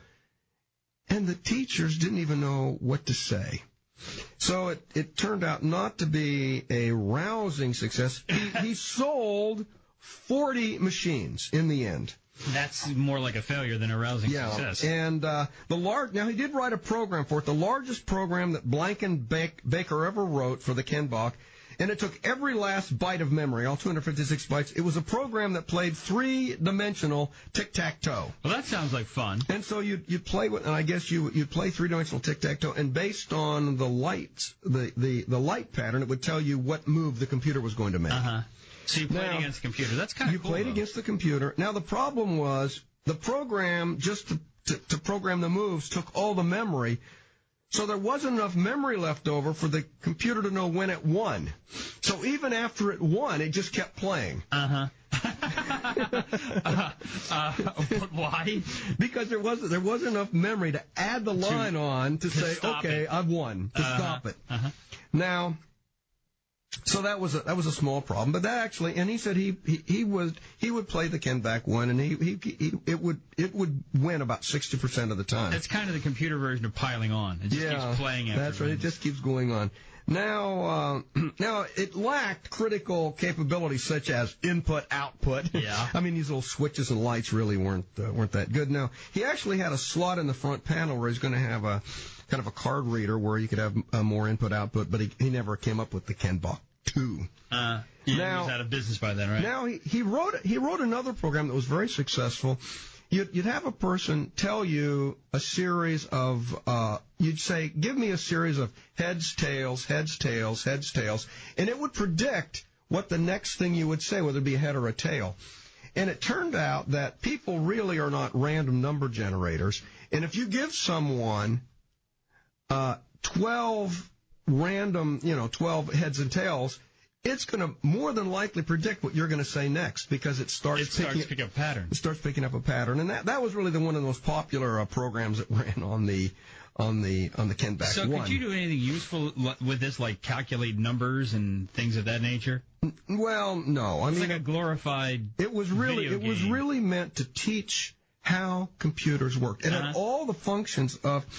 and the teachers didn't even know what to say. So it, it turned out not to be a rousing success. He, he sold forty machines in the end. That's more like a failure than a rousing yeah, success. And uh, the large now he did write a program for it, the largest program that Blanken Baker ever wrote for the Kenbach, and it took every last byte of memory, all two hundred fifty-six bytes. It was a program that played three-dimensional tic-tac-toe. Well, that sounds like fun. And so you'd, you'd play with, and I guess you you'd play three-dimensional tic-tac-toe, and based on the lights, the, the, the light pattern, it would tell you what move the computer was going to make. Uh-huh. So you played now, against the computer. That's kind of you cool. You played though. against the computer. Now, the problem was the program, just to, to, to program the moves, took all the memory. So there wasn't enough memory left over for the computer to know when it won. So even after it won, it just kept playing. Uh-huh. uh, uh, but why? Because there wasn't there wasn't enough memory to add the line to, on to, to say, okay, it. I've won, to uh-huh. stop it. Uh-huh. Now... So that was a, that was a small problem, but that actually, and he said he, he, he was he would play the Kenback One, and he, he, he it would it would win about sixty percent of the time. It's kind of the computer version of piling on. It just yeah, keeps playing after that's right. It just keeps going on. Now, uh, now it lacked critical capabilities such as input output. Yeah. I mean, these little switches and lights really weren't uh, weren't that good. Now, he actually had a slot in the front panel where he's going to have a kind of a card reader where you could have uh, more input output, but he, he never came up with the Kenbach two. Uh, yeah, now, he was out of business by then, right? Now he, he wrote he wrote another program that was very successful. You'd, you'd have a person tell you a series of, uh, you'd say, give me a series of heads, tails, heads, tails, heads, tails, and it would predict what the next thing you would say, whether it be a head or a tail. And it turned out that people really are not random number generators. And if you give someone uh, twelve random, you know, twelve heads and tails, it's going to more than likely predict what you're going to say next because it starts, it starts picking, picking up patterns. It starts picking up a pattern, and that that was really the one of the most popular uh, programs that ran on the on the on the Kenback So one. could you do anything useful with this, like calculate numbers and things of that nature? Well, no. I it's mean, like a glorified. It was really video it was game. really meant to teach how computers worked. It uh-huh. had all the functions of.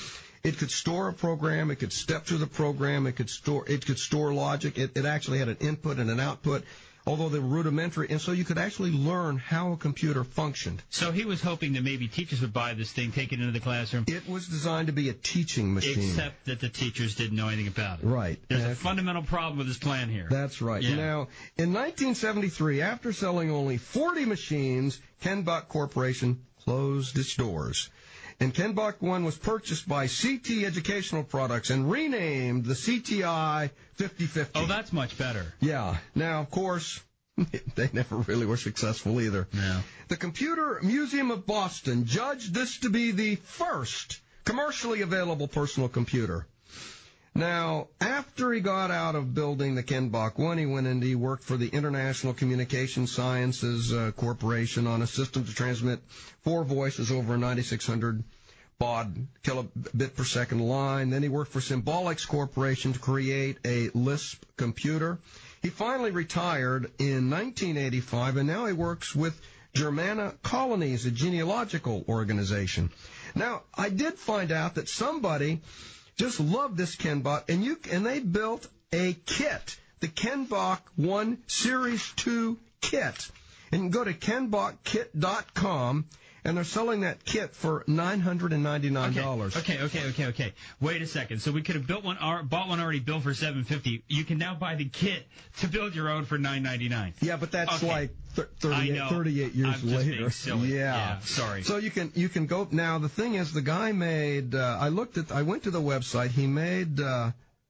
It could store a program. It could step through the program. It could store. It could store logic. It, it actually had an input and an output, although they were rudimentary, and so you could actually learn how a computer functioned. So he was hoping that maybe teachers would buy this thing, take it into the classroom. It was designed to be a teaching machine. Except that the teachers didn't know anything about it. Right. There's Uh, a fundamental problem with his plan here. That's right. Yeah. Now, in nineteen seventy-three, after selling only forty machines, Ken Buck Corporation closed its doors. And Ken Buck One was purchased by C T Educational Products and renamed the C T I fifty fifty. Oh, that's much better. Yeah. Now, of course, they never really were successful either. No. The Computer Museum of Boston judged this to be the first commercially available personal computer. Now, after he got out of building the Ken Buck One, he went and he worked for the International Communication Sciences uh, Corporation on a system to transmit four voices over a ninety-six hundred baud kilobit per second line. Then he worked for Symbolics Corporation to create a Lisp computer. He finally retired in nineteen eighty-five, and now he works with Germana Colonies, a genealogical organization. Now, I did find out that somebody just loved this Ken Buck, and you and they built a kit, the Ken Buck One Series two kit. And you can go to ken buck kit dot com, and they're selling that kit for nine hundred ninety-nine dollars. Okay, okay, okay, okay, okay. Wait a second. So we could have built one, bought one already built for seven hundred fifty dollars. You can now buy the kit to build your own for nine hundred ninety-nine dollars. Yeah, but that's okay. like th- thirty-eight, thirty-eight years I'm just later. Being silly. Yeah. yeah, sorry. So you can you can go now. The thing is, the guy made. Uh, I looked at. I went to the website. He made uh,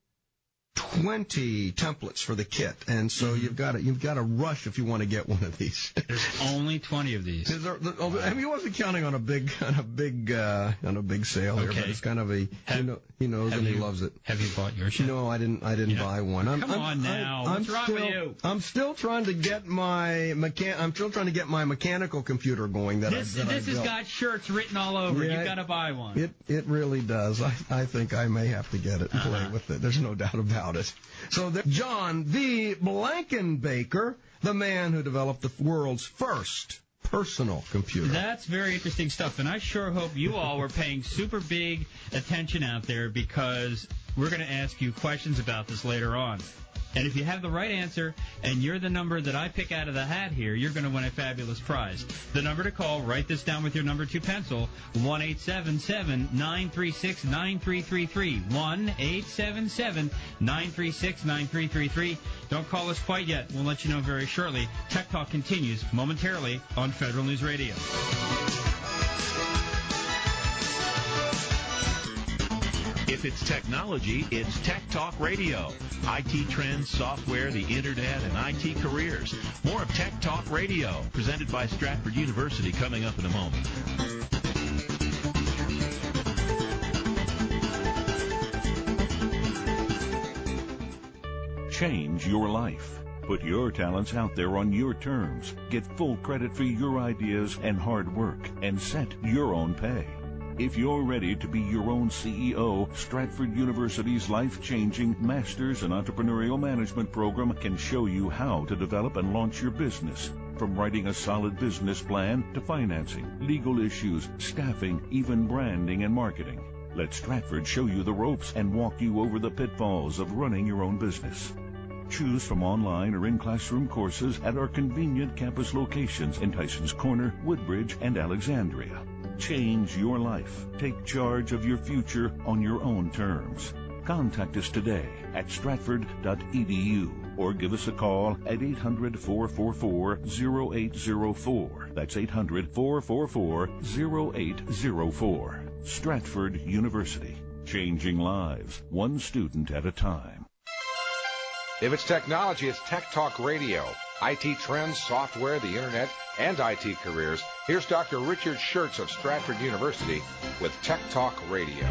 twenty templates for the kit, and so Mm-hmm. you've got to you've got to rush if you want to get one of these. There's only twenty of these. There, there, oh, I mean, he wasn't counting on a big on a big uh, on a big sale here, Okay. but it's kind of a Have- you know, he knows and you, he loves it. Have you bought yours yet? No, I didn't. I didn't You know, buy one. I'm, come I'm, on now. I, I'm What's wrong still, with you? I'm still trying to get my mechan. I'm still trying to get my mechanical computer going. That This, I, that this I has built. got shirts written all over. Yeah, You've got to buy one. It it really does. I I think I may have to get it and play Uh-huh. with it. There's no doubt about it. So there, John V. Blankenbaker, the man who developed the world's first personal computer. That's very interesting stuff, and I sure hope you all were paying super big attention out there, because we're going to ask you questions about this later on. And if you have the right answer, and you're the number that I pick out of the hat here, you're going to win a fabulous prize. The number to call, write this down with your number two pencil, one eight seven seven, nine three six, nine three three three. one eight seven seven, nine three six, nine three three three. Don't call us quite yet. We'll let you know very shortly. Tech Talk continues momentarily on Federal News Radio. If it's technology, it's Tech Talk Radio. I T trends, software, the internet, and I T careers. More of Tech Talk Radio, presented by Stratford University, coming up in a moment. Change your life. Put your talents out there on your terms. Get full credit for your ideas and hard work, and set your own pay. If you're ready to be your own C E O, Stratford University's life-changing Masters in Entrepreneurial Management program can show you how to develop and launch your business. From writing a solid business plan to financing, legal issues, staffing, even branding and marketing. Let Stratford show you the ropes and walk you over the pitfalls of running your own business. Choose from online or in-classroom courses at our convenient campus locations in Tysons Corner, Woodbridge, and Alexandria. Change your life. Take charge of your future on your own terms. Contact us today at stratford dot e d u or give us a call at eight hundred, four four four, zero eight zero four. That's eight hundred, four four four, zero eight zero four. Stratford University. Changing lives, one student at a time. If it's technology, it's Tech Talk Radio. I T trends, software, the internet, and I T careers. Here's Doctor Richard Schertz of Stratford University with Tech Talk Radio.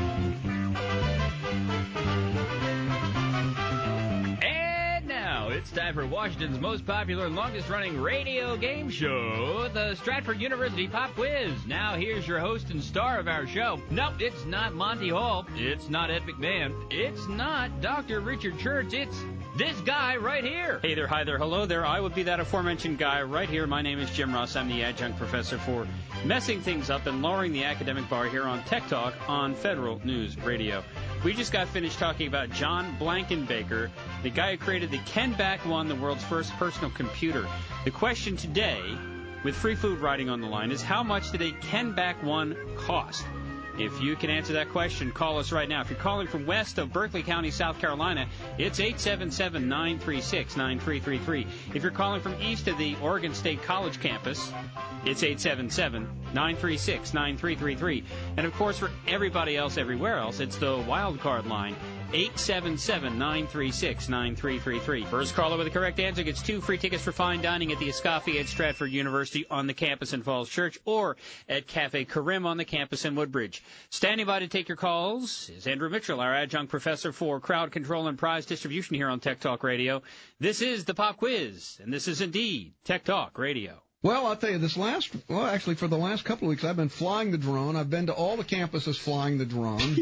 And now it's time for Washington's most popular and longest-running radio game show, the Stratford University Pop Quiz. Now here's your host and star of our show. Nope, it's not Monty Hall. It's not Ed McMahon. It's not Doctor Richard Church. It's this guy right here. Hey there, hi there, hello there. I would be that aforementioned guy right here. My name is Jim Ross. I'm the adjunct professor for messing things up and lowering the academic bar here on Tech Talk on Federal News Radio. We just got finished talking about John Blankenbaker, the guy who created the Ken Back One, the world's first personal computer. The question today, with Free Food Writing on the line, is how much did a Ken Back One cost? If you can answer that question, call us right now. If you're calling from west of Berkeley County, South Carolina, it's eight seven seven, nine three six, nine three three three. If you're calling from east of the Oregon State College campus, it's eight seven seven, nine three six, nine three three three. And, of course, for everybody else everywhere else, it's the wild card line, eight seven seven, nine three six, nine three three three. First caller with the correct answer gets two free tickets for fine dining at the Escoffier at Stratford University on the campus in Falls Church or at Cafe Karim on the campus in Woodbridge. Standing by to take your calls is Andrew Mitchell, our adjunct professor for crowd control and prize distribution here on Tech Talk Radio. This is the Pop Quiz, and this is indeed Tech Talk Radio. Well, I'll tell you, this last, well, actually, for the last couple of weeks, I've been flying the drone. I've been to all the campuses flying the drone.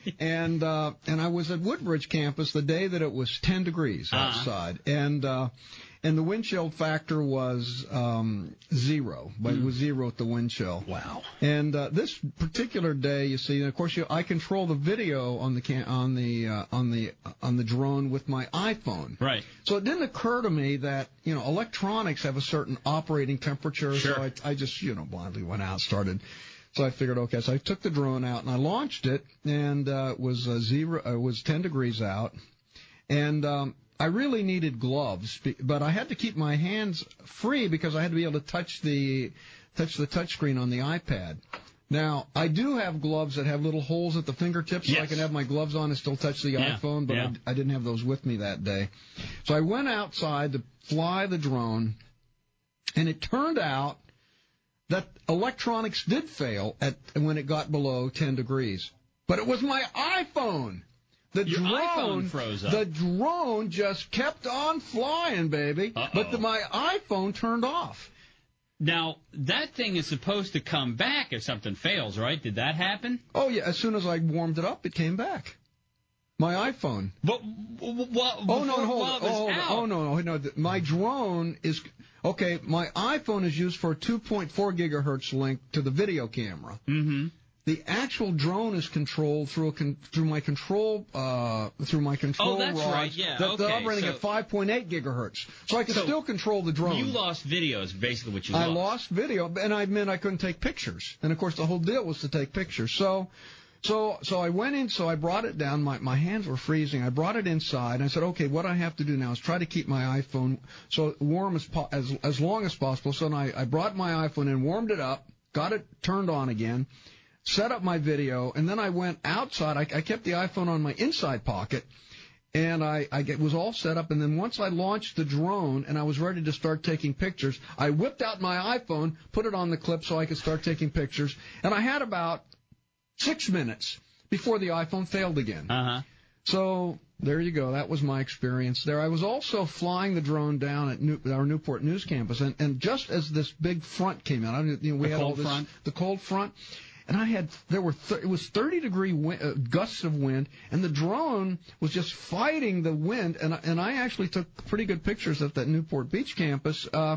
and uh, and I was at Woodbridge campus the day that it was ten degrees outside. Uh-huh. And uh, and the wind chill factor was um, zero. But mm. it was zero at the wind chill. Wow. And uh, this particular day, you see, and of course, you, I control the video on the can, on the uh, on the on the drone with my iPhone. Right. So it didn't occur to me that, you know, electronics have a certain operating temperature. Sure. So I, I just, you know, blindly went out, started. So I figured, okay, so I took the drone out and I launched it, and uh, it was uh, zero, uh, it was ten degrees out, and um, I really needed gloves, but I had to keep my hands free because I had to be able to touch the touch the touchscreen on the iPad. Now, I do have gloves that have little holes at the fingertips, yes. so I can have my gloves on and still touch the yeah. iPhone, but yeah. I, I didn't have those with me that day. So I went outside to fly the drone, and it turned out that electronics did fail at when it got below ten degrees. But it was my iPhone. The Your drone iPhone froze up. The drone just kept on flying, baby. Uh-oh. But the, my iPhone turned off. Now, that thing is supposed to come back if something fails, right? Did that happen? Oh, yeah. As soon as I warmed it up, it came back. My iPhone. But, what, oh, no, hold it. Oh, out. oh, no, no, no. My drone is... Okay, my iPhone is used for a two point four gigahertz link to the video camera. Mm-hmm. The actual drone is controlled through a con- through my control uh, through my control oh, that's rods. right. Yeah. That, okay. They're operating so, at five point eight gigahertz, so I can so still control the drone. You lost video is basically what you I lost. I lost video, and I meant I couldn't take pictures. And of course, the whole deal was to take pictures. So. So so I went in, so I brought it down. My my hands were freezing. I brought it inside. And I said, okay, what I have to do now is try to keep my iPhone so warm as po- as as long as possible. So then I, I brought my iPhone in, warmed it up, got it turned on again, set up my video, and then I went outside. I, I kept the iPhone on my inside pocket, and I, I get, was all set up. And then once I launched the drone and I was ready to start taking pictures, I whipped out my iPhone, put it on the clip so I could start taking pictures. And I had about six minutes before the iPhone failed again. Uh-huh. So there you go. That was my experience there. I was also flying the drone down at New, our Newport News campus, and, and just as this big front came out, I mean, you know, we the had cold all this, front? the cold front, and I had there were th- it was thirty degree wind, uh, gusts of wind, and the drone was just fighting the wind, and and I actually took pretty good pictures at that Newport Beach campus uh,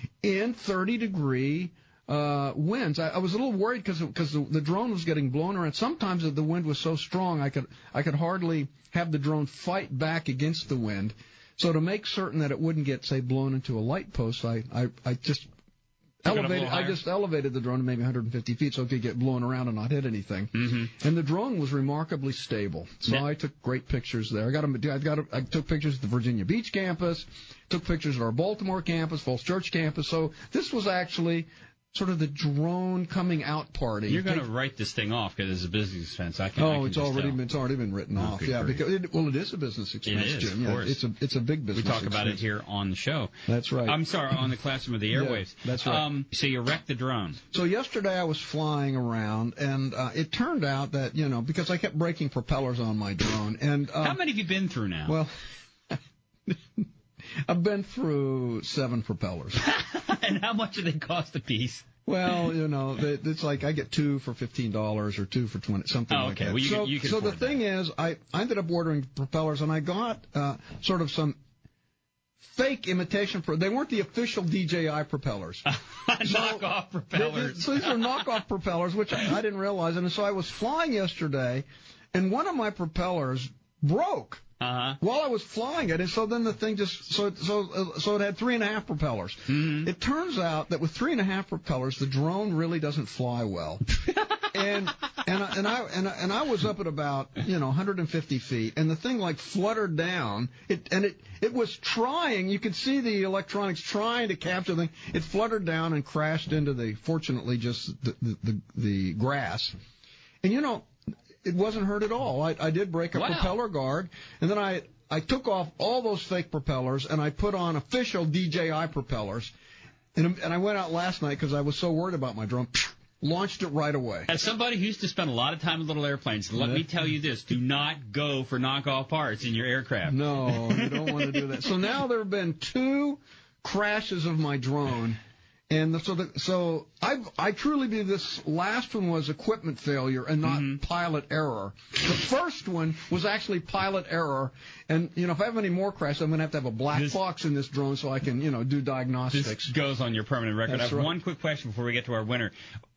in thirty degree. Uh, winds. I, I was a little worried because because the, the drone was getting blown around. Sometimes the wind was so strong I could I could hardly have the drone fight back against the wind. So to make certain that it wouldn't get, say, blown into a light post, I I, I just Took elevated I just elevated the drone to maybe one hundred fifty feet so it could get blown around and not hit anything. Mm-hmm. And the drone was remarkably stable. So yeah. I took great pictures there. I got I got I took pictures at the Virginia Beach campus, took pictures at our Baltimore campus, Falls Church campus. So this was actually sort of the drone coming out party. You're going to write this thing off because it's a business expense. I can. Oh, I can it's just already tell. been, it's already been written oh, off. Yeah, because it, well, it is a business expense. It is, Jim. of Yeah, course. it's a it's a big business. We talk expense. about it here on the show. That's right. I'm sorry, on the Classroom of the Airwaves. Yeah, that's right. Um, so you wrecked the drone. So yesterday I was flying around, and uh, it turned out that, you know, because I kept breaking propellers on my drone, and uh, how many have you been through now? Well. I've been through seven propellers. And how much do they cost a piece? Well, you know, it's like I get two for fifteen dollars or two for twenty, something oh, like okay. that. Well, you so, can, you can so the that. thing is, I, I ended up ordering propellers, and I got uh, sort of some fake imitation. Pro- they weren't the official D J I propellers. knockoff so, propellers. So these are knockoff propellers, which I, I didn't realize. And so I was flying yesterday, and one of my propellers broke. Uh-huh. While I was flying it, and so then the thing just so so uh, so it had three and a half propellers. Mm-hmm. It turns out that with three and a half propellers, the drone really doesn't fly well. and and I, and I and I, and I was up at about you know one hundred fifty feet, and the thing like fluttered down. It and it it was trying. You could see the electronics trying to capture the thing. It fluttered down and crashed into the fortunately just the the, the, the grass. And you know. It wasn't hurt at all. I, I did break a wow. propeller guard, and then I, I took off all those fake propellers, and I put on official D J I propellers. And, and I went out last night because I was so worried about my drone. Launched it right away. As somebody who used to spend a lot of time with little airplanes, let yeah. me tell you this. Do not go for knockoff parts in your aircraft. No, you don't want to do that. So now there have been two crashes of my drone. And so, the, so I I truly believe this last one was equipment failure and not mm-hmm. pilot error. The first one was actually pilot error. And, you know, if I have any more crashes, I'm going to have to have a black this, box in this drone so I can, you know, do diagnostics. This goes on your permanent record. That's I have right. one quick question before we get to our winner.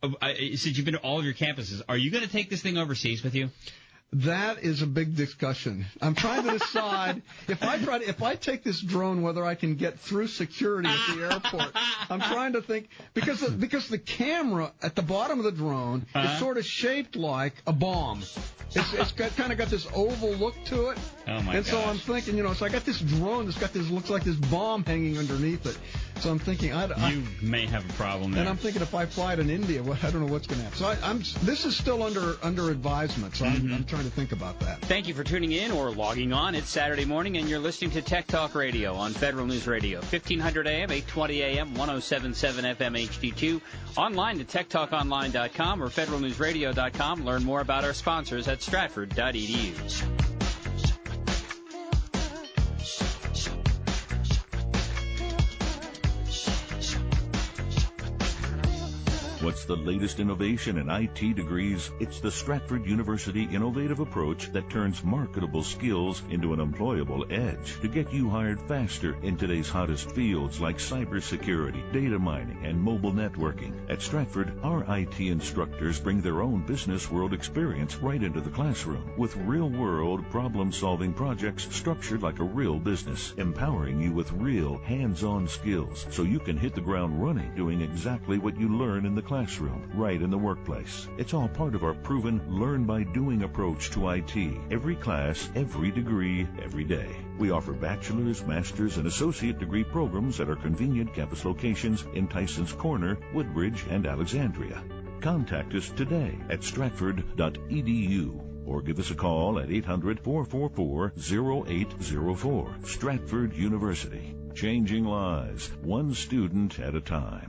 I, since you've been to all of your campuses, are you going to take this thing overseas with you? That is a big discussion. I'm trying to decide if I try to, if I take this drone, whether I can get through security at the airport. I'm trying to think because the, because the camera at the bottom of the drone uh-huh. is sort of shaped like a bomb. It's, it's got, kind of got this oval look to it. Oh my And so gosh. I'm thinking, you know, so I got this drone that's got this looks like this bomb hanging underneath it. So I'm thinking, I, I you may have a problem there. And I'm thinking if I fly it in India, well, I don't know what's going to happen. So I, I'm this is still under under advisement. So mm-hmm. I'm, I'm trying to think about that. Thank you for tuning in or logging on. It's Saturday morning, and you're listening to Tech Talk Radio on Federal News Radio, fifteen hundred A M, eight twenty A M, one oh seven point seven F M H D two, online at tech talk online dot com or federal news radio dot com. Learn more about our sponsors at stratford dot e d u. What's the latest innovation in I T degrees? It's the Stratford University innovative approach that turns marketable skills into an employable edge to get you hired faster in today's hottest fields like cybersecurity, data mining, and mobile networking. At Stratford, our I T instructors bring their own business world experience right into the classroom with real-world problem-solving projects structured like a real business, empowering you with real hands-on skills so you can hit the ground running doing exactly what you learn in the classroom. Classroom, right in the workplace. It's all part of our proven learn-by-doing approach to I T. Every class, every degree, every day. We offer bachelor's, master's, and associate degree programs at our convenient campus locations in Tysons Corner, Woodbridge, and Alexandria. Contact us today at stratford dot e d u or give us a call at eight hundred, four four four, oh eight oh four. Stratford University. Changing lives, one student at a time.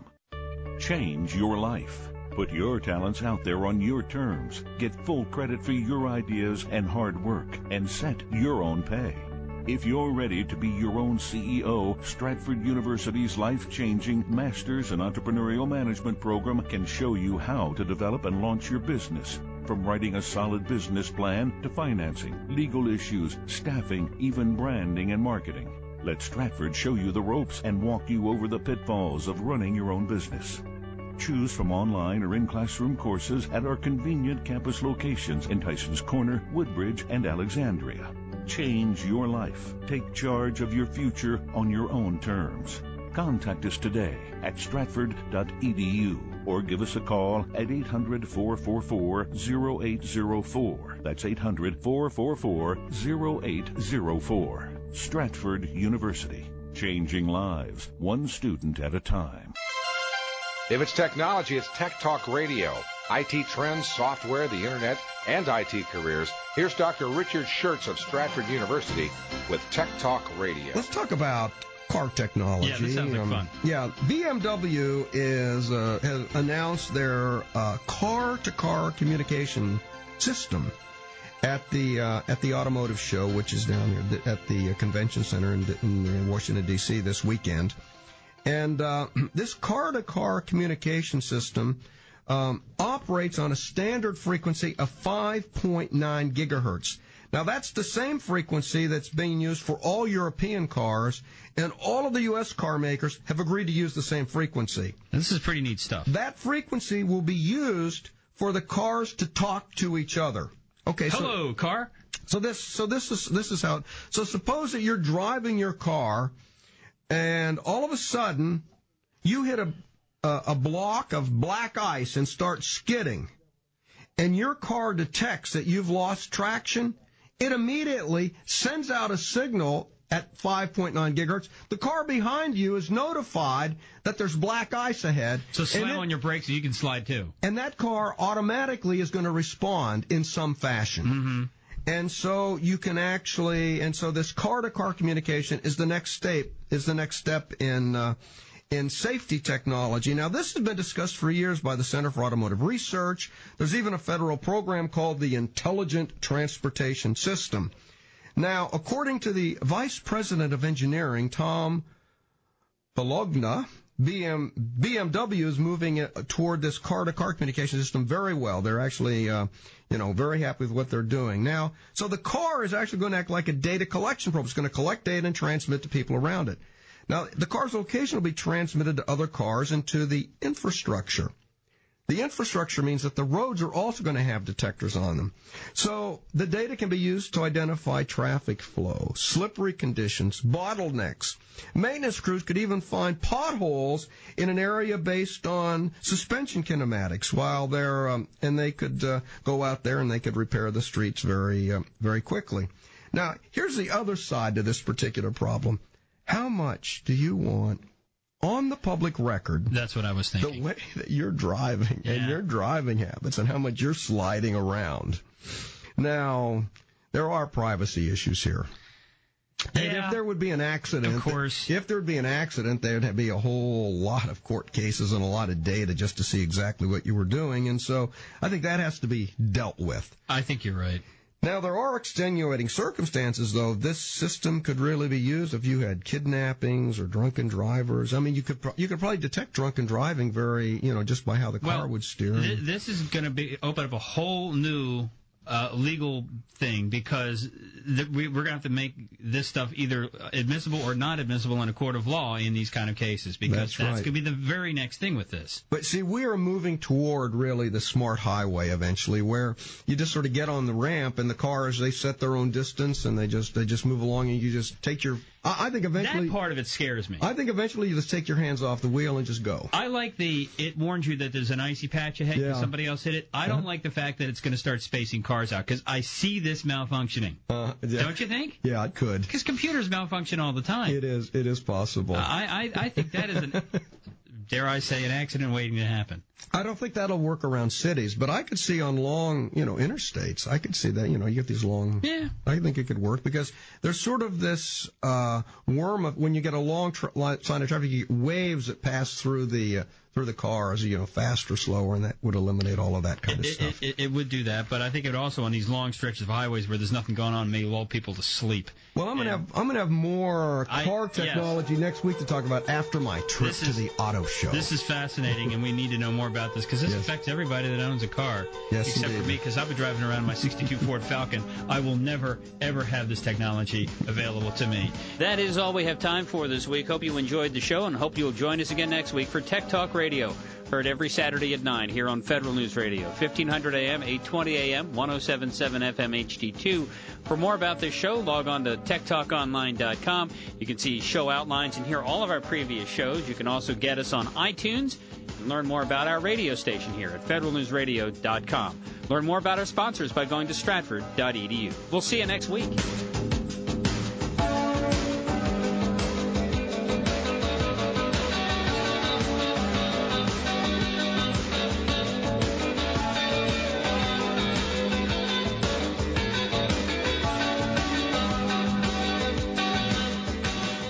Change your life. Put your talents out there on your terms. Get full credit for your ideas and hard work, and set your own pay. If you're ready to be your own C E O, Stratford University's life-changing Masters in Entrepreneurial Management program can show you how to develop and launch your business. From writing a solid business plan to financing, legal issues, staffing, even branding and marketing. Let Stratford show you the ropes and walk you over the pitfalls of running your own business. Choose from online or in-classroom courses at our convenient campus locations in Tysons Corner, Woodbridge, and Alexandria. Change your life. Take charge of your future on your own terms. Contact us today at stratford dot e d u or give us a call at eight hundred, four four four, oh eight oh four. That's eight hundred, four four four, oh eight oh four. Stratford University. Changing lives, one student at a time. If it's technology, it's Tech Talk Radio. I T trends, software, the internet, and I T careers. Here's Doctor Richard Schertz of Stratford University with Tech Talk Radio. Let's talk about car technology. Yeah, this sounds like um, fun. Yeah, B M W is uh, has announced their uh, car-to-car communication system. at the uh, at the automotive show, which is down here at the uh, convention center in, in Washington D C this weekend. And uh, this car-to-car communication system um, operates on a standard frequency of five point nine gigahertz. Now, that's the same frequency that's being used for all European cars, and all of the U S car makers have agreed to use the same frequency. This is pretty neat stuff. That frequency will be used for the cars to talk to each other. Okay. Hello, so, car. So this, so this is this is how. So suppose that you're driving your car, and all of a sudden, you hit a a, a block of black ice and start skidding, and your car detects that you've lost traction. It immediately sends out a signal at five point nine gigahertz. The car behind you is notified that there's black ice ahead. So slam it, on your brakes and you can slide too. And that car automatically is going to respond in some fashion. Mm-hmm. And so you can actually, and so this car-to-car communication is the next step, is the next step in uh, in safety technology. Now, this has been discussed for years by the Center for Automotive Research. There's even a federal program called the Intelligent Transportation System. Now, according to the Vice President of Engineering, Tom Bologna, B M, B M W is moving toward this car-to-car communication system very well. They're actually, uh, you know, very happy with what they're doing. Now, so the car is actually going to act like a data collection program. It's going to collect data and transmit to people around it. Now, the car's location will be transmitted to other cars and to the infrastructure. The infrastructure means that the roads are also going to have detectors on them. So the data can be used to identify traffic flow, slippery conditions, bottlenecks. Maintenance crews could even find potholes in an area based on suspension kinematics while they're, um, and they could uh, go out there and they could repair the streets very, uh, very quickly. Now, here's the other side to this particular problem. How much do you want on the public record? That's what I was thinking. The way that you're driving yeah. and your driving habits and how much you're sliding around. Now, there are privacy issues here. And yeah, if there would be an accident, of course. if there would be an accident, there would be a whole lot of court cases and a lot of data just to see exactly what you were doing. And so I think that has to be dealt with. I think you're right. Now, there are extenuating circumstances, though. This system could really be used if you had kidnappings or drunken drivers. I mean, you could pro- you could probably detect drunken driving very, you know, just by how the car well, would steer. Th- this is going to be open up a whole new uh, legal thing because th- we, we're going to have to make this stuff either admissible or not admissible in a court of law in these kind of cases because that's, that's right. going to be the very next thing with this. But see, we are moving toward really the smart highway eventually, where you just sort of get on the ramp and the cars, they set their own distance and they just they just move along and you just take your. I, I think eventually that part of it scares me. I think eventually you just take your hands off the wheel and just go. I like the it warns you that there's an icy patch ahead because yeah. somebody else hit it. I don't uh-huh. like the fact that it's going to start spacing cars out because I see this malfunctioning. Uh, yeah. Don't you think? Yeah, it could. Because computers malfunction all the time. It is. It is possible. Uh, I, I I think that is an dare I say an accident waiting to happen. I don't think that'll work around cities, but I could see on long, you know, interstates. I could see that, you know, you get these long. Yeah. I think it could work because there's sort of this uh, worm of when you get a long tra- line of traffic, you get waves that pass through the uh, through the cars, you know, faster, slower, and that would eliminate all of that kind of it, stuff. It, it, it would do that, but I think it would also on these long stretches of highways where there's nothing going on may lull people to sleep. Well, I'm gonna have I'm gonna have more car I, technology yes. next week to talk about after my trip this to is, the auto show. This is fascinating, and we need to know more about this because this yes. affects everybody that owns a car, yes, except indeed. for me because I'll be driving around my sixty-two Ford Falcon. I will never ever have this technology available to me. That is all we have time for this week. Hope you enjoyed the show, and hope you'll join us again next week for Tech Talk Radio. Heard every Saturday at nine here on Federal News Radio, fifteen hundred A M, eight twenty A M, one oh seven point seven F M H D two. For more about this show, log on to tech talk online dot com. You can see show outlines and hear all of our previous shows. You can also get us on iTunes and learn more about our radio station here at federal news radio dot com. Learn more about our sponsors by going to stratford dot e d u. We'll see you next week.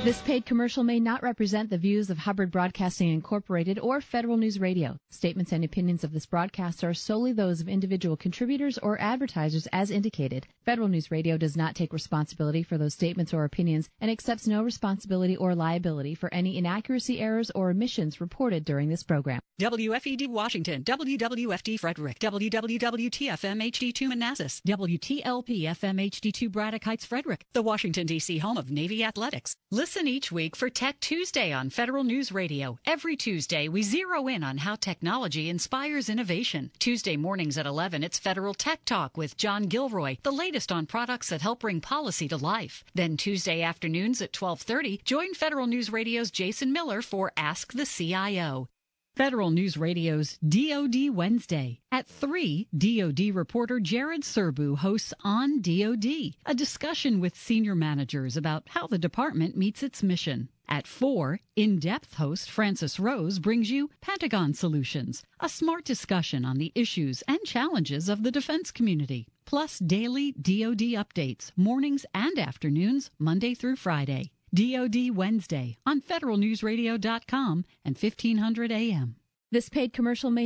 This paid commercial may not represent the views of Hubbard Broadcasting Incorporated or Federal News Radio. Statements and opinions of this broadcast are solely those of individual contributors or advertisers as indicated. Federal News Radio does not take responsibility for those statements or opinions and accepts no responsibility or liability for any inaccuracy, errors, or omissions reported during this program. W F E D Washington, W W F D Frederick, W W W T F M H D two Manassas, W T L P F M H D two Braddock Heights Frederick, the Washington, D C home of Navy Athletics. Listen each week for Tech Tuesday on Federal News Radio. Every Tuesday, we zero in on how technology inspires innovation. Tuesday mornings at eleven, it's Federal Tech Talk with John Gilroy, the latest on products that help bring policy to life. Then Tuesday afternoons at twelve thirty, join Federal News Radio's Jason Miller for Ask the C I O. Federal News Radio's D O D Wednesday. At three, D O D reporter Jared Serbu hosts On D O D, a discussion with senior managers about how the department meets its mission. At four, in-depth host Francis Rose brings you Pentagon Solutions, a smart discussion on the issues and challenges of the defense community, plus daily D O D updates, mornings and afternoons, Monday through Friday. D O D Wednesday on federal news radio dot com and fifteen hundred A M. This paid commercial may